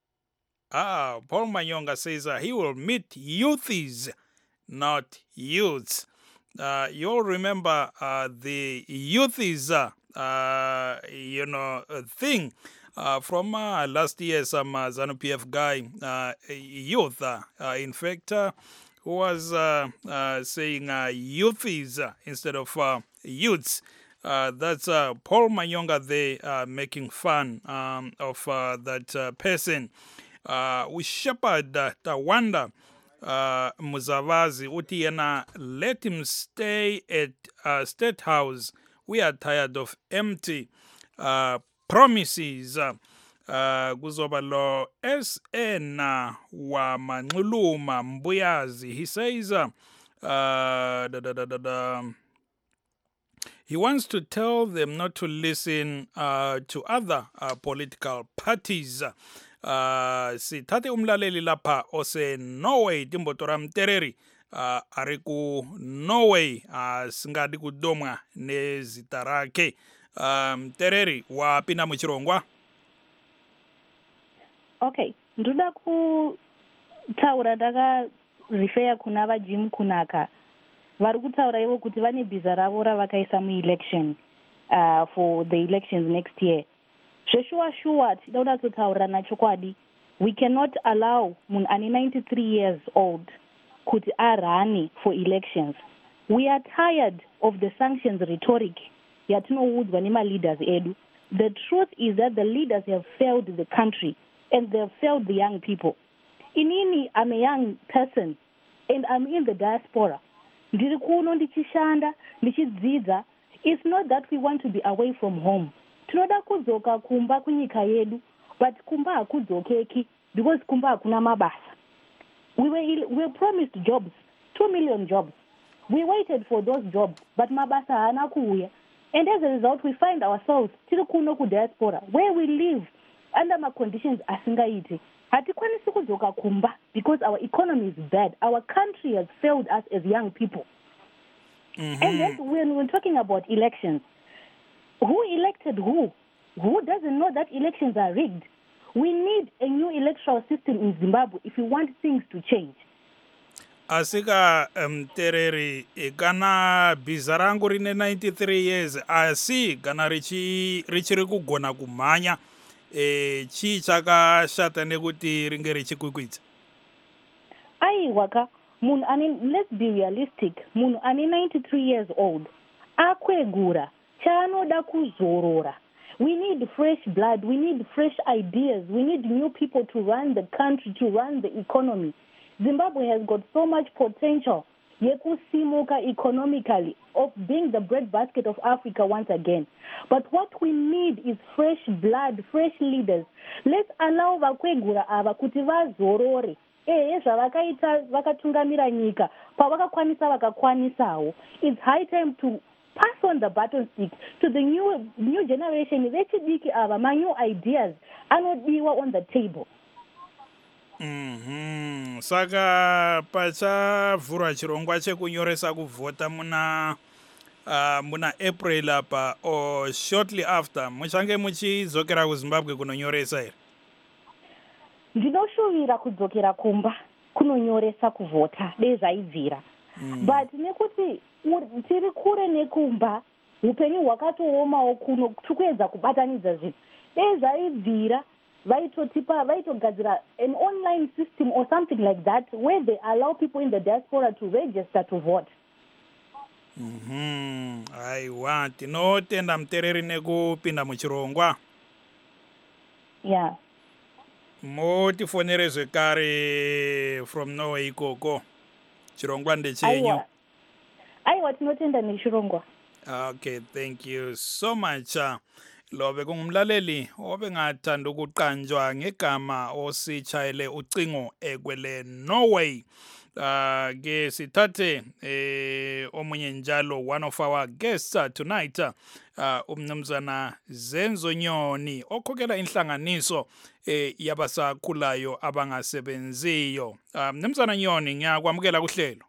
Ah, Paul Manyonga says uh, he will meet youthies, not youths. Uh, you all remember uh, the youthies, uh, uh, you know, uh, thing uh, from uh, last year. Some uh, ZANU P F guy, uh, youth, uh, uh, in fact, uh, who was uh, uh, saying uh, youthies uh, instead of uh, youths. Uh, that's uh, Paul Manyonga there uh, making fun um, of uh, that uh, person. Uh, we shepherd uh, Tawanda uh, Muzavazi uti yena let him stay at uh, State House. We are tired of empty uh, promises. Uh, kuzoba lo S N wa Manxuluma Mbuyazi. He says uh, uh, da, da, da, da, da, he wants to tell them not to listen uh, to other uh, political parties. Uh, sithathe umlaleli lapha ose Norway Timbotora Mtereri uh, ari ku Norway uh, singadi kudomwa nezita rake. uh, Mtereri wapinda muchirongwa. Okay, ndoda kutaura ndaka refer kuna va Jim Kunaka vari kutaura ivo kuti vane bhiza ravo ravakaisa muelection uh, for the elections next year. Zveshuwa shuwa tida kuda kutaurana chokwadi. We cannot allow munhu ane ninety-three years old kuti arani for elections. We are tired of the sanctions rhetoric yatinoudzwa nema-leaders edu. The truth is that the leaders have failed the country and they have failed the young people. Inini, I'm a young person and I'm in the diaspora. Ndiri kuno ndichishanda, ndichidzidza. It's not that we want to be away from home. Tinoda kudzoka kumba kunyika yedu, but kumba hakudzokeki. because kumba hakuna mabasa. We were, we were promised jobs, two million jobs. We waited for those jobs, but mabasa hana kuya. And as a result, we find ourselves tiri kuno ku diaspora, where we live under my conditions asingaiti. Hatikwanisi kudzoka kumba because our economy is bad. Our country has failed us as young people. Mm-hmm. And then when we're talking about elections, who elected who? Who doesn't know that elections are rigged? We need a new electoral system in Zimbabwe if we want things to change. Asika mtereri kana bizarangu rine ninety-three years asi kana richi richiri kugona kumhanya e chi chakashata nekuti ringe richikwikwidza. Aiwaka munhu ane, let's be realistic, munhu ane ninety-three years old akwegura chaanoda kuzorora. We need fresh blood, we need fresh ideas, we need new people to run the country, to run the economy. Zimbabwe has got so much potential yekusimuka economically, of being the breadbasket of Africa once again. But what we need is fresh blood, fresh leaders. Let's allow vakwegura ava kuti vazorore. Eh, zvavakaita vakatungamira nyika pavakakwanisa vakakwanisawo. It's high time to pass on the baton stick to the new new generation. Vechidiki ava ma new ideas anodiwa on the table. Mhm. Saka pachavhurwa chirongwa chekunyoresa kuvhota muna uh, muna April apa or shortly after muchange muchidzokera kuZimbabwe kunonyoresa here? Ndinoshuvira kudzokera kumba kunonyoresa kuvhota dei zvaibvira. Mm. But nekuti tiri kure nekumba upenyu hwakatoomawo kuno tikuedza kubatanidza zvinhu dei zvaibvira vaitotipa vaitogadzira an online system or something like that where they allow people in the diaspora to register to vote. Mhm. Aiwa, tinotenda mutereri nekupinda muchirongwa. Yeah. Motifonere zvekare from Norway ikoko. Chirongwa ndechenyu. Aiwa. Aiwa tinotenda nechirongwa. Okay, thank you so much. Lobe kungumlaleli obengathanda ukuqanjwa ngegama ositshayele ucingo ekwele Norway. Uh, ke sithathe eh omunye njalo one of our guests uh, tonight uh, umnumzana Zenzo Nyoni okhokela inhlanganiso eh yabasakhulayo abangasebenziyo. Uh, Mnumzana Nyoni ngiyakwamukela kuhlelo.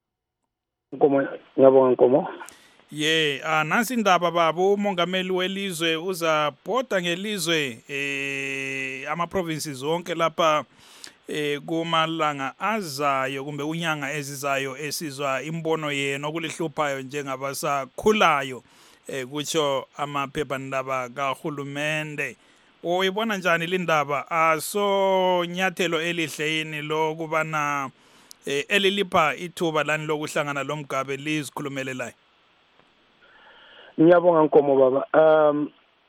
Nkomo ngiyabonga Nkomo. Ye, ah nansi indaba babo umongameli welizwe uzabhoda ngelizwe eh ama provinces zonke lapha eh kumalanga azayo kumbe unyanga ezizayo esizwa imbono yena okulihluphayo njengabasakhulayo eh kutsho amaphephandaba kahulumende. Oyibona njani lindaba aso nyathelo elihle yini lokubana eh elilipha ithuba lani lokuhlangana loMgabe lizikhulumelelayo? Ngiyabonga Nkomo baba. Um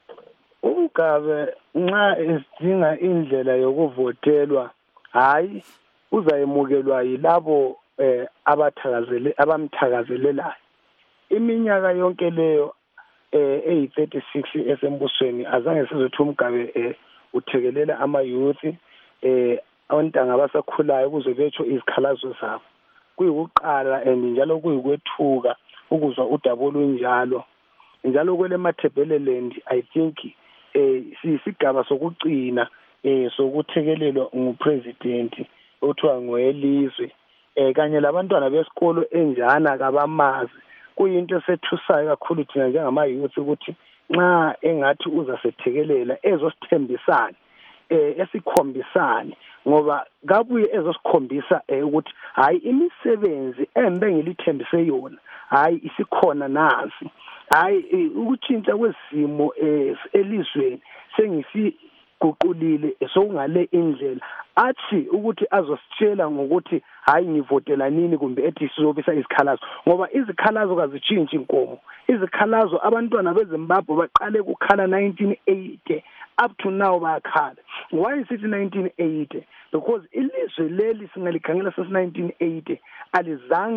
uMgabe nxa esidinga indlela yokuvotelwa hayi uzayemukelwa yilabo eh abathakazele abamthakazelelayo. Iminyaka yonke leyo eh eyi thirty-six esembusweni azange sizothi uMgabe eh uthekelela ama youth eh abantanga abasakhulayo kuze betsho izikhalazo zabo. Kuyikuqala and njalo kuyikwethuka ukuzwa udaba olunjalo. Njalo kwele Mathebeleland I think eh sisigaba sokugcina eh sokuthekelelwa ngupresident othiwa ngoyelizwe eh kanye labantwana besikolo enjana kabamazi kuyinto esethusayo kakhulu thina njengama youth ukuthi nxa engathi uzasethekelela ezosithembisana eh esikhombisane ngoba kabuye ezosikhombisa ukuthi hayi imisebenzi embe ngilithembise yona hayi isikhona nasi hayi ukutshintsha kwesimo elizweni sengisi guqulile sokungale indlela athi ukuthi azositshela ngokuthi hayi ngivotela nini kumbe ethi sizobisa izikhalazo ngoba izikhalazo kazitshintshi Nkomo. Izikhalazo abantwana beZimbabwe baqale kukhala nineteen eighty up to now bayakhala. Why is it nineteen eighty? Because ilizwe leli singalikhangela since nineteen eighty alizange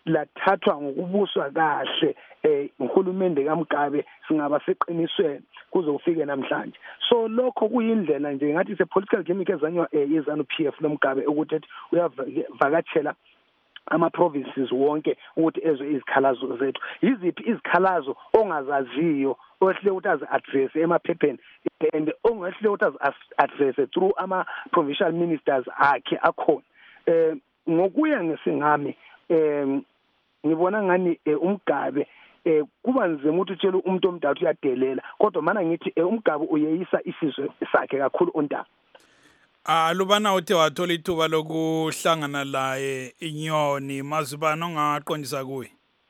lathathwa ngokubuswa kahle eh uhulumende kaMgabe singaba seqinisweni kuze ufike namhlanje. So lokho kuyindlela nje ngathi ise political gimmick ezanywa yezanu P F loMgabe ukuthi uyavakatshela ama provinces wonke ukuthi ezwe izikhalazo zethu. Yiziphi izikhalazo ongazaziyo ohle utazi address emaphepheni and ongahle utazi address through ama provincial ministers akhe akhona. Eh ngokuya ngesingami eh ngibona ngani uMgabe eh kuba nzima ukuthi utshela umuntu omdala uyadelela kodwa mana ngithi uMgabe uyeyisa isizwe sakhe kakhulu ontanga. Ah lubana uthe wathola ithuba lokuhlangana laye inyoni mazibana ongaqondisa kuye.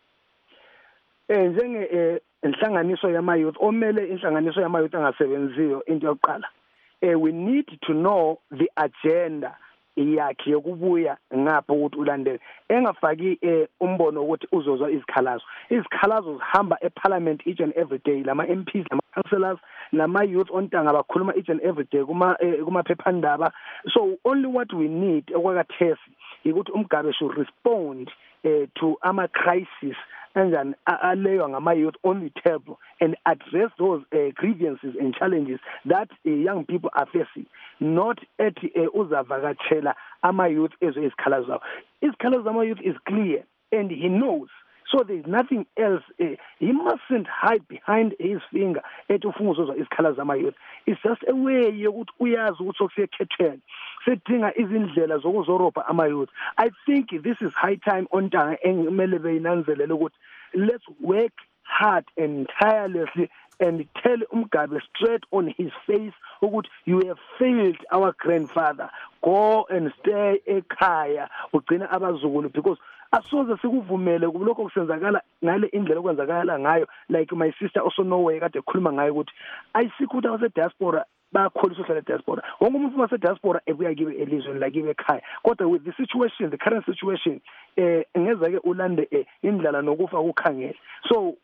Eh njenge inhlanganiso yama youth omele inhlanganiso yama youth angasebenziyo into yokuqala. Eh we need to know the agenda yakhe yokubuya ngapha ukuthi ulandele engafaki umbono ukuthi uzozwa izikhalazo izikhalazo zihamba eParliament each and every day lama M Ps lama councillors lama youth ontanga bakhuluma each and every day kuma kuma phephandaba. So only what we need okwakathesi ukuthi uMgabe should respond uh, to ama crisis and aleyo ngama youth on the table and address those uh, grievances and challenges that uh, young people are facing, not at uh, uzavakatshela ama youth ezwe izikhalazo zabo. Izikhalazo zama youth is clear and he knows. So there is nothing else. Uh, he mustn't hide behind his finger ethi ufuna uzozwa izikhalazo zama youth. It's just a way yokuthi uyazi ukuthi sokusekhetheni sedinga izindlela zokuzorobha ama youth. I think this is high time ontanga engimele beyinanzelele ukuthi let's work hard and tirelessly and tell uMgabe straight on his face ukuthi you have failed our grandfather. Go and stay ekhaya ugcina abazukulu because asoze sikuvumele kuloko kusenzakala ngale indlela okwenzakala ngayo like my sister also Norway kade ekhuluma ngayo ukuthi ayisikho ase diaspora bakholisa uhlala diaspora wonke umuntu wase diaspora ebuya kibe elizweni la kibe ekhaya kodwa with the situation the current situation eh ngeza ke ulande indlala nokufa ukukhangela. So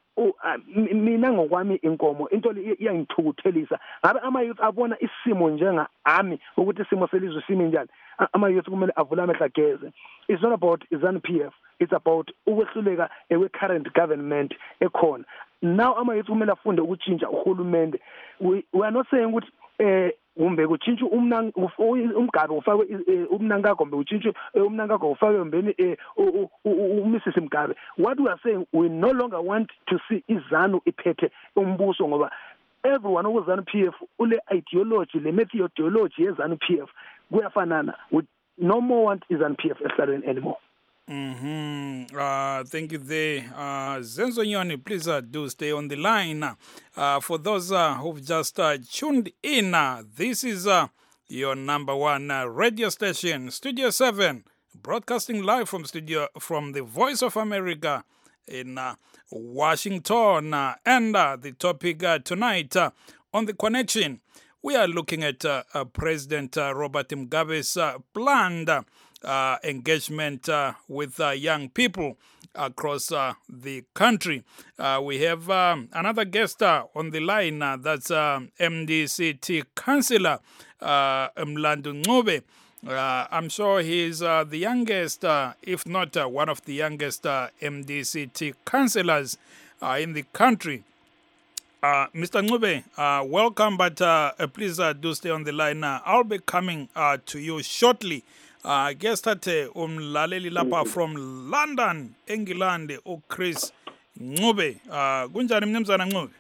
mina ngokwami inkomo into iyangithukuthelisa ngabe ama youth abona isimo njenga ami ukuthi isimo selizwe simi njani. Ama youth kumele avula amehla geze. It's not about ZANU P F, it's about ukwehluleka ewe current government ekhona. Now ama youth kumele afunde ukutshintsha uhulumende. We are not saying ukuthi eh umbe kutshintsha umnang uMgabe ufakwe umnanga gombe utshintshe umnanga gombe ufakwe mbeni uMrs Mgabe. What we are saying, we no longer want to see izanu iphethe umbuso ngoba everyone who ZANU P F ule ideology le methodology ye ZANU P F kuyafanana. We no more want ZANU P F estaleni anymore. Mm-hmm. Uh, thank you there. Uh, Zenzo Nyoni, please uh, do stay on the line. Uh, for those uh, who've just uh, tuned in, uh, this is uh, your number one uh, radio station, Studio seven, broadcasting live from studio from the Voice of America in uh, Washington. Uh, and uh, the topic uh, tonight uh, on The Connection, we are looking at uh, uh, President uh, Robert Mugabe's uh, planned uh, Uh, engagement uh, with uh, young people across uh, the country. Uh, we have um, another guest uh, on the line. Uh, that's uh, M D C T Councillor uh, Mlando Ncube. Uh, I'm sure he's uh, the youngest, uh, if not uh, one of the youngest uh, M D C T councillors uh, in the country. Uh, Mister Ncube, uh, welcome, but uh, please uh, do stay on the line. Uh, I'll be coming uh, to you shortly. Uh, guest ate umlaleli lapha from London, England, uChris Ncube. Uh, kunjani mnumzana Ncube?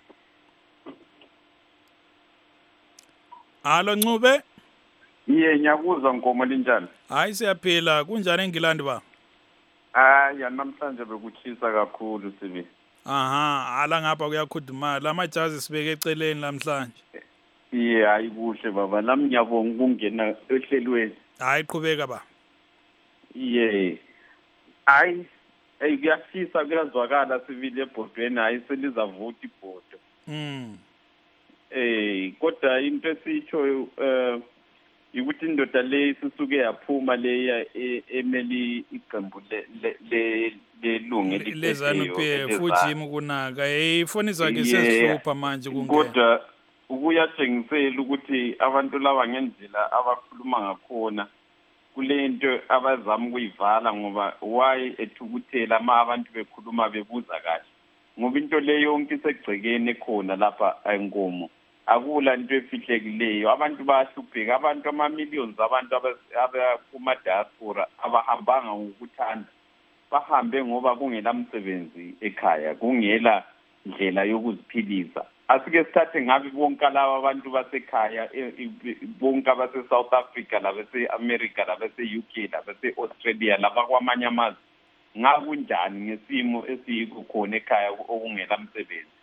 Alo Ncube? Iye nyakuzwa nkomo linjani? Hayi siyaphila, kunjani eNgilandi ba? Ah, ya namhlanje bekuchisa kakhulu sibi. Aha, ala ngapha kuyakhudumala, amajazi sibeke eceleni namhlanje. Iye ayikuhle baba, nami ngiyabonga ukungena ehlelweni. Hayi qhubeka ba. Iye. Hayi, hey kuyashisa kuyazwakala sivile ebhodweni hayi selizavuta ibhodo. Mm. Eh kodwa into esitsho eh ukuthi indoda le sisuke yaphuma leya emeli iqembu le le lelunge lezanu P F futhi imukunaka ifoni zakhe sesihlupha manje kungena. Kodwa ukuyatshengisela ukuthi abantu laba ngendlela abakhuluma ngakhona kule nto abazama ukuyivala ngoba why ethukuthela ma abantu bekhuluma bebuza kahle ngoba into le yonke isegcekeni khona lapha eNkomo akula into efihlekileyo abantu bayahlupheka abantu ama millions abantu abakuma diaspora abahambanga ngokuthanda bahambe ngoba kungela msebenzi ekhaya kungela ndlela yokuziphilisa asike sithathe ngabe bonke laba abantu basekhaya bonke abase South Africa labase America labase U K labase Australia laba kwamanye amazwe ngakunjani ngesimo esiyikho khona ekhaya okungela msebenzi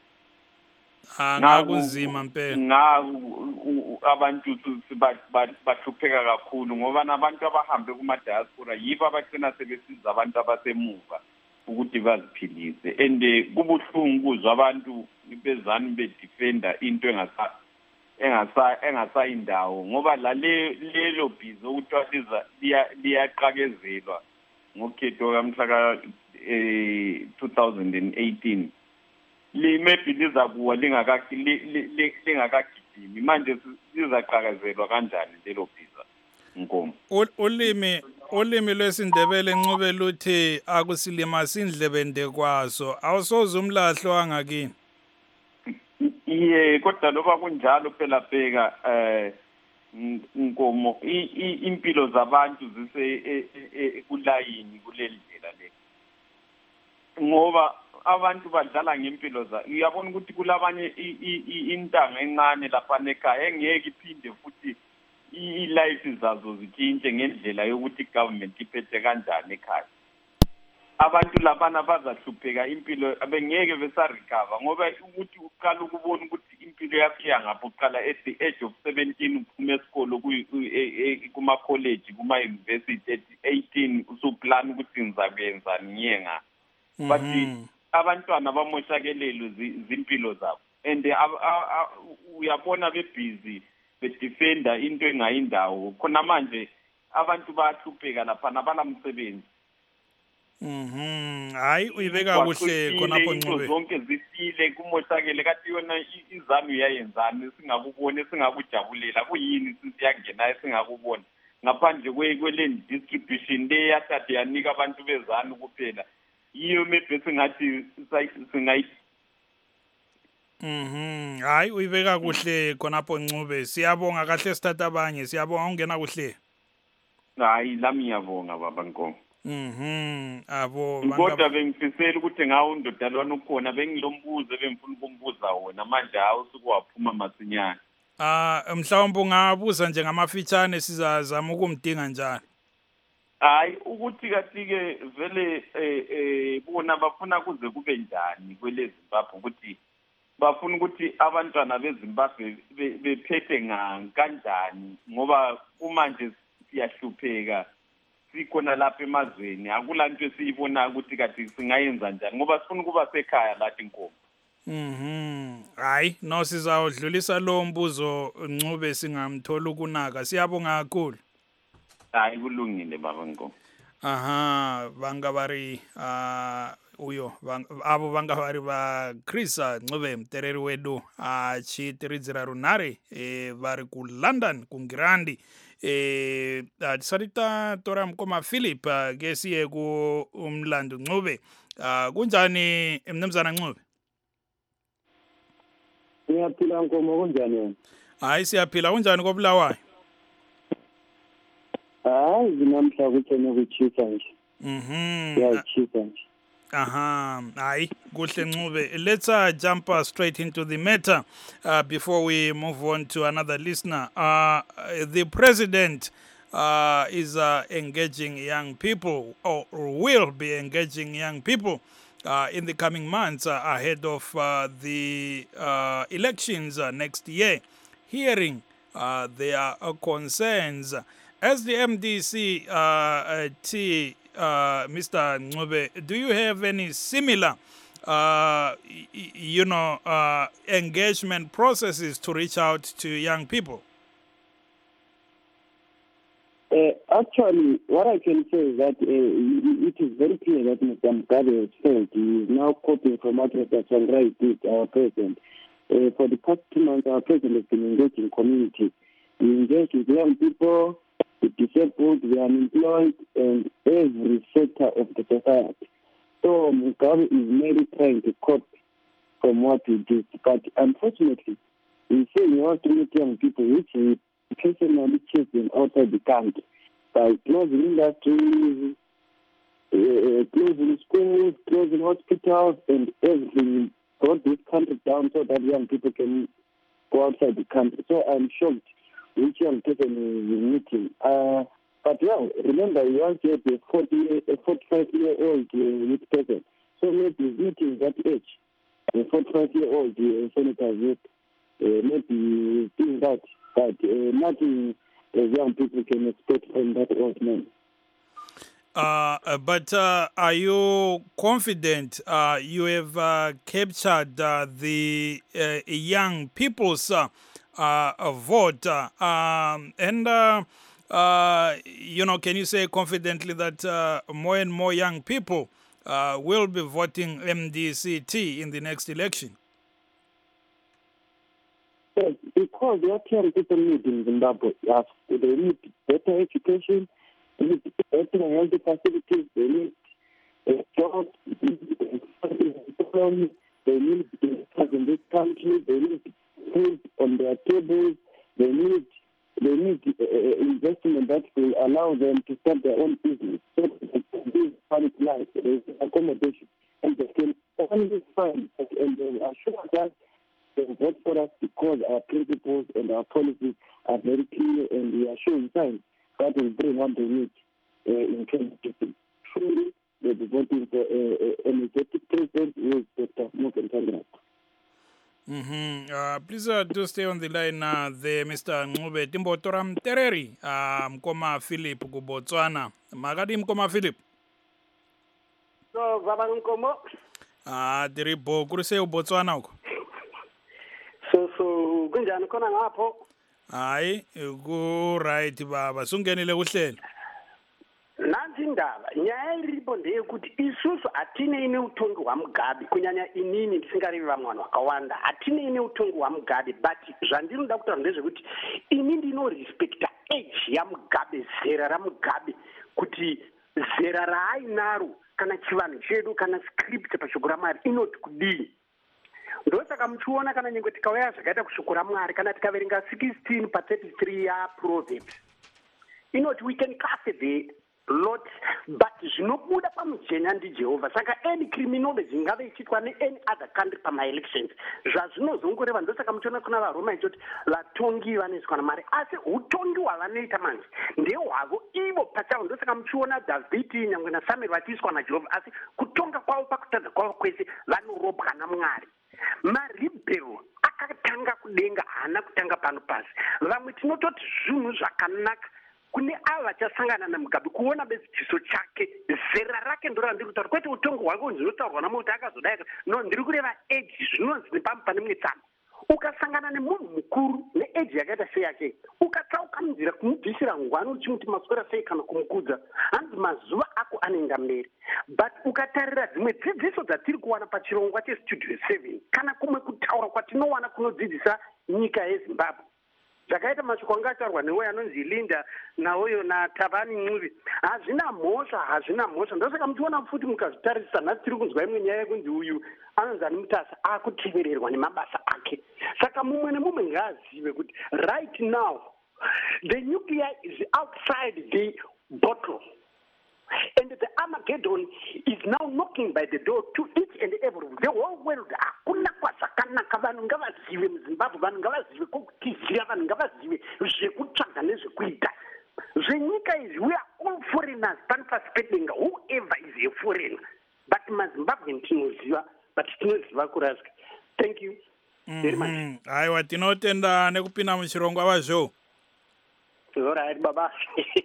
ngakuzima mpela nga abantu bahlupheka kakhulu ngoba nabantu abahambe kuma diaspora yibo abagcina sebesiza abantu abasemuva ukuthi baziphilise ende kubuhlungu kuzwa abantu bezani bedefenda into engasa engasa engasayindawo ngoba la lelo bhizo ukuthiwa liyaqakezelwa ngokhetho kamhla two thousand eighteen limebhiliza kuwa lingakagidimi manje sizaqhakazelwa kanjani lelo bhiza Nkomo ulimi ulimi lwesindebele Ncube luthi akusilima sindlebende kwaso awusoze umlahlo angakini iye kodwa loba kunjalo phela bheka eh Nkomo impilo zabantu zise kulayini kuleli ndlela le ngoba abantu badlala ngempilo za uyabona ukuthi kulabanye intanga encane lapha nekhaya engeke iphinde futhi i-life zazo zitshintshe ngendlela yokuthi government iphethe kanjani ekhaya abantu labana bazahlupheka impilo abengeke besarecover ngoba ukuthi uqala ukubona ukuthi impilo yakho yangapha uqala at the age of seventeen uphume esikolo kuma college kuma university at eighteen usuplan ukuthi ngizakuyenzani nyenga but abantwana bamoshakelelo zimpilo zabo and uyabona bebusy bedefenda into engayindawo khona manje abantu bayahlupheka lapha nabalamsebenzi mhm hayi uyibeka kuhle khona pho Ncube zonke zifile kumoshakele kathi yona izanu yayenzani singakubona singakujabulela kuyini sisiyangena singakubona ngaphandle kwele distribution le yathathe yanika abantu bezanu kuphela yiyo maybe singathi singayi mhm hayi uyibeka kuhle khona pho Ncube siyabonga kahle sithatha abanye siyabonga ungena kuhle hayi lami ngiyabonga baba Nkomo mhm abo kodwa bengifisela ukuthi ngawo ndodalwana ukhona bengilombuzo bengifuna ukumbuza wona manje hawo sukuwaphuma masinyane ah mhlawumbe ungabuza nje ngamafitshane sizazama ukumdinga njani hayi ukuthi kathi-ke vele eh bona bafuna kuze kube njani kwele Zimbabwe ukuthi bafuna ukuthi abantwana beZimbabwe bephethe kanjani ngoba kumanje siyahlupheka sikhona lapha emazweni akulanto esiyibona ukuthi kathi singayenza njani ngoba sifuna kuba sekhaya lathi Nkomo mhm hayi no sizawudlulisa lo mbuzo Ncube singamthola ukunaka siyabonga kakhulu hayi kulungile baba Nkomo aha banga bari ah uyo abo banga bari ba Chris Ncube mtereri wedu a chitiridzira runare e vari ku London ku Ngirandi eh sarita tora mkoma Philip ke siye ku umlando Ncube kunjani mnumzana Ncube Siyaphila Nkomo kunjani hayi siyaphila kunjani koBulawayo hayi zinamhla kuthena kuchisa nje mhm yachisa nje aha hayi kuhle Ncube let's uh, jump uh, straight into the matter uh, before we move on to another listener uh, the president uh, is uh, engaging young people or will be engaging young people uh, in the coming months uh, ahead of uh, the uh, elections uh, next year hearing uh, their uh, concerns as the M D C uh, uh, T Uh, Mister Ncube, do you have any similar, uh, you know, uh, engagement processes to reach out to young people? Uh, actually, what I can say is that uh, it is very clear that Mister Mugabe has failed. He is now copying from what Mister Tsvangirai did, our president. Uh, for the past two months, our president has been engaged in community. He engaged with young people. the disabled, the unemployed, and every sector of the society. So Mugabe is merely trying to copy from what we did. But unfortunately, we say he wants to meet young people, which he personally chased them outside the country by closing industries, uh, closing schools, closing hospitals, and everything. Brought this country down so that young people can go outside the country. So I'm shocked which young person is meeting. Uh, but yeah, remember, he once had a forty-five-year-old uh, youth person. So maybe he's meeting that age. A forty-five-year-old uh, senator youth, uh, maybe doing that. But uh, nothing uh, young people can expect from that old man. Uh, uh, but uh, are you confident uh, you have uh, captured uh, the uh, young people's uh, uh, vote? Uh, um, and, uh, uh, you know, can you say confidently that uh, more and more young people uh, will be voting M D C T in the next election? Yes, because what young people need in Zimbabwe, yes, they need better education, they need better health facilities, they need uh, jobs, they need economy, they need jobs in this country, they need food on their tables, they need they need uh, investment that will allow them to start their own business. So they can do quality life, there is accommodation, and they can only find and they assure that they vote for us because our principles and our policies are very clear, and we are showing signs that will bring what they need uh, in twenty fifty. Truly, they'll be voting for an uh, energetic president who is Doctor Morgan Tsvangirai. Mm-hmm. Uh, please uh, do stay on the line uh, there, Mister Ncube. Timbotora Mtereri, uh, Mkoma Philip kuBotswana. Magadi Mkoma Philip. So, Baba Nkomo. Ah, diribo kurise uBotswana uko. So so kunjani khona ngapho? Hayi, ku right baba, sungenile kuhlelo. Nansi indaba, nyaya iripo ndeyekuti isusu atine ine utongi hwaMugabe, kunyanya inini ndisingarivi vamwe vanhu vakawanda, atine ine utongi hwaMugabe, but zvandinoda kutaura ndezvekuti ini ndinorespecta age yaMugabe, zera raMugabe, kuti zera raainaro kana chivanhu chedu kana script pashoko raMwari inoti kudii. Ndosaka muchiona kana nyangwe tikauya zvakaita kushoko raMwari kana tikaverenga sixteen pa thirty-three yaProverbs inoti we can cast the lot but zvinobuda pamujenya ndiJehovha. Saka any criminology ingave ichiitwa neany other country pamaelections zvazvinozongoreva. Ndosaka muchiona kuna vaRoma ichoti vatongi vanoiswa namari, asi utongi hwavanoita manje ndehwavo ivo pachavo. Ndosaka muchiona Dhavhidhi nyangwe naSamueri vachiiswa naJehovha, asi kutonga kwavo pakutadza kwavo kwese vanorobwa naMwari. Maribhero akatanga kudenga, haana kutanga pano pasi. Vamwe tinototi zvinhu zvakanaka kune ava vachasangana naMugabe kuona bezichiso chake, zera rake ndoranda ndiri kutaura, kwete utongo hwake zvinotaurwa namwe kuti akazodai. No, ndiri kureva age, zvinonzi nepamwe pane mumwe tsamba. Ukasangana nemunhu mukuru neage yakaita seyake, ukatsauka munzira kumubvisira ngwani uchimuti maswera sei kana kumukudza, hanzi mazuva ako anoenda mberi. But ukatarira dzimwe dzidziso dzatiri kuwana pachirongwa chestudio seven kana kumwe kutaura kwatinowana kunodzidzisa nyika yeZimbabwe, zvakaita mashoko anga ataurwa newe anonzi Linda naoyo naTavani Ncube, hazvina mhosva, hazvina mhosva. Ndosaka muchiona futi mukazvitarisisa, nhasi tiri kunzwa imwe nyaya yekunzi uyu anonzi ani Mutasa akutevererwa nemabasa ake. Saka mumwe nemumwe ngaazive kuti right now the nuclear is outside the bottle and the Armageddon is now knocking by the door to each and every the whole world. Hakuna kwazvakanaka, vanhu ngavazive muZimbabwe, vanhu ngavazive kokutizira, vanhu ngavazive zvekutsvaga nezvekuita zvenyika izvi. We are all foreigners, pano pasi pedenga, whoever is a foreigner, but maZimbabwean tinoziva, but tinoziva kurasika. Thank you very much. Aiwa, tinotenda nekupinda muchirongwa wazvo. All right, baba.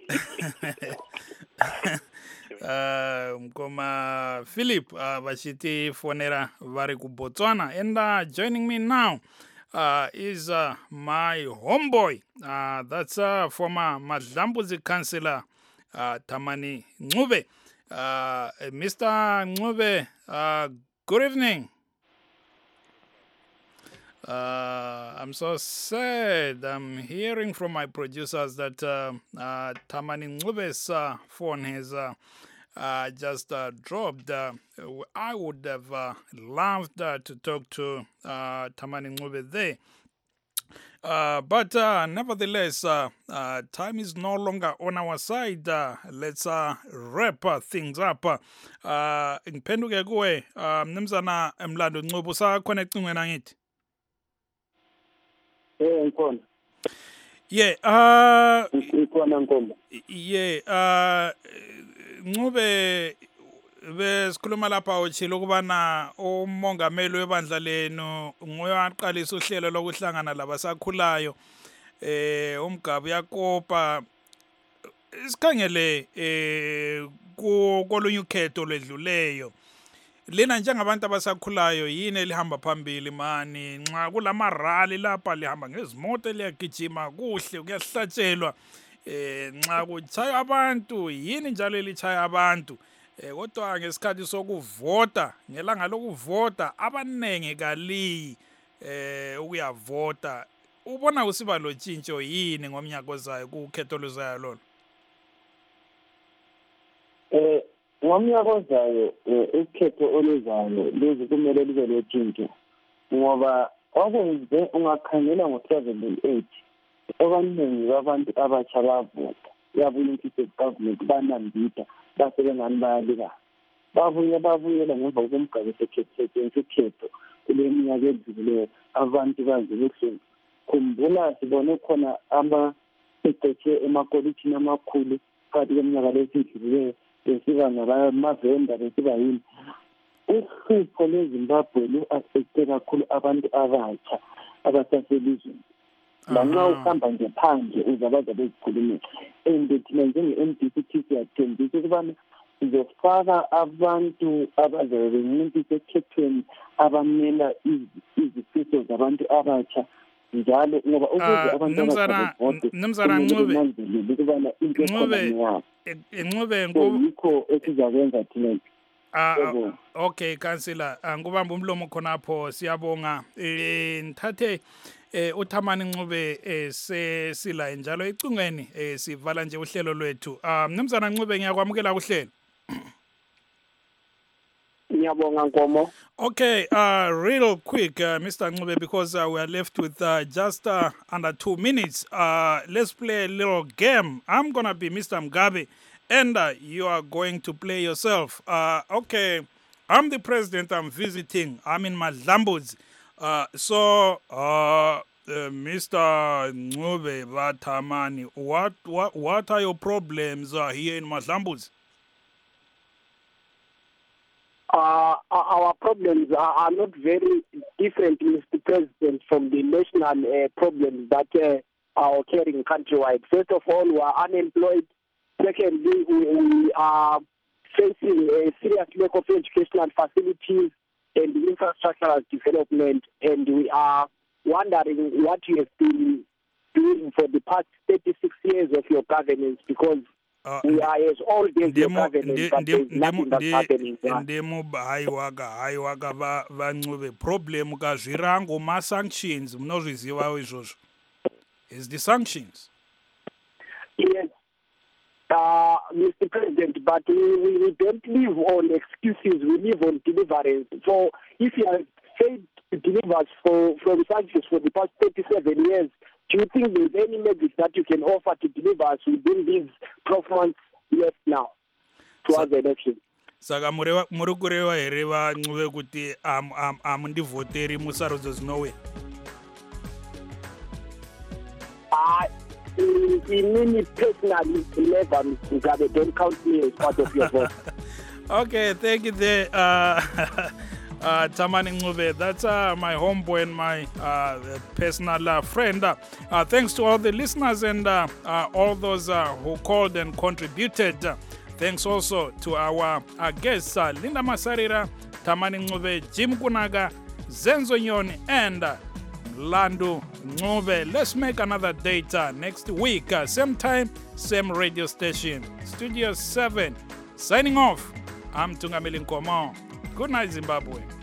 Uh, Mkoma Philip uh, vachiti fonera vari kuBotswana, and uh, joining me now uh, is uh, my homeboy, uh, that's uh, former Madlambuzi councillor uh, Tamani Ncube. uh, Mister Ncube, uh, good evening. Uh, I'm so sad. I'm hearing from my producers that uh, uh, Tamani Ngube's uh, phone has uh, uh, just uh, dropped. Uh, I would have uh, loved uh, to talk to uh, Tamani Ngube there. Uh, but uh, nevertheless, uh, uh, time is no longer on our side. Uh, let's uh, wrap uh, things up. Uh, ngiphenduke kuwe uh, mnumzana Mlando Ncube usakhona ecingweni angithi. Eh ngikona. Yeah, uh ngikona Nkombo. Yeah, uh Ncube besikhuluma lapha utshilo kubana umongameli webandla lenu nguye waqalisa uhlelo lokuhlangana labasakhulayo eh umgabu yakopa isikhangele eh kolunye ukhetho ledluleyo lena njengabantu abasakhulayo yini elihamba phambili mani nxa kulama rally lapha lihamba ngezimoto liyagijima kuhle kuyahlatshelwa eh nxa kuchaya abantu yini njalo elichaya abantu eh kodwa ngesikhathi sokuvota ngelanga lokuvota abanengi kali eh ukuyavota ubona usiba lo tshintsho yini ngomnyaka ozayo kukhetho luzayo lona eh ngomnyaka ozayo ukhetho oluzayo lezi kumele libe lotshintsho ngoba okwenze ungakhangela ngo two thousand eight abaningi babantu abatsha bavota yabuye into government banambita base bengani bayalika bavuye bavuyela ngemva komgaba sekhetho ukhetho kule minyaka edlulileyo abantu bazi ukuthi khumbula sibone khona ama eqethe emakolitshini amakhulu phakathi kweminyaka lesidlulileyo besiba nabamavenda besiba yini uhlupho lweZimbabwe lu-affecte kakhulu abantu abatsha abasaselizweni lanxa uhamba nje phandle uzabaza bezikhulumela and thina njenge-M D C T siyathembisa ukubana sizofaka abantu abazabe bencintiswa ekhethweni abamela izifiso zabantu abatsha njalo ngoba ukuze abantu abatsha Mnumzana Ncube ukubana into ekhona Ncube ngikho esizakwenza thina. Ah, okay, Councillor, ngubamba umlomo khonapho siyabonga. Eh ngithathe eh uThamani Ncube eh sesila njalo ecungweni eh sivala nje uhlelo lwethu. Ah Mnumzana Ncube ngiyakwamukela kuhlelo. Ngiyabonga Nkomo. Okay, uh real quick uh, Mister Ncube, because uh, we are left with uh, just uh, under two minutes. Uh let's play a little game. I'm going to be Mister Mugabe and uh, you are going to play yourself. Uh, okay, I'm the president, I'm visiting, I'm in Madlambuz. Uh, so, uh, uh, Mister Ncube Vatamani, what, what, what are your problems uh, here in Madlambuz? Uh, our problems are, are not very different, Mister President, from the national uh, problems that uh, are occurring countrywide. First of all, we are unemployed. Secondly, we, we are facing a serious lack of educational facilities and infrastructural development, and we are wondering what you have been doing for the past thirty-six years of your governance, because uh, we are as old as your governance, but there's nothing that's happening. Ndemo hayiwaga hayiwaga va vancube problem ka zvirango ma sanctions mnozvizivawo izvozvo. Is the sanctions? Yes. Uh, Mister President, but we, we, we don't live on excuses, we live on deliverance. So if you have failed to deliver us for, from sanctions for the past thirty-seven years, do you think there's any magic that you can offer to deliver us within these twelve months left now towards the election? Saka muri kureva here vancube kuti amundivhoteri musarudzo zinowe? In many personally, never, Mister Mugabe, don't count me as part of your vote. Okay, thank you there, uh, uh, Tamani Ncube. That's uh, my homeboy and my uh, personal uh, friend. Uh, thanks to all the listeners and uh, uh, all those uh, who called and contributed. Uh, thanks also to our uh, guests, uh, Linda Masarira, Tamani Ncube, Jim Kunaga, Zenzo Nyoni, and uh, Landu Ncube. Let's make another date uh, next week. Uh, same time, same radio station. Studio seven. Signing off. I'm Tungamili Nkomo. Good night, Zimbabwe.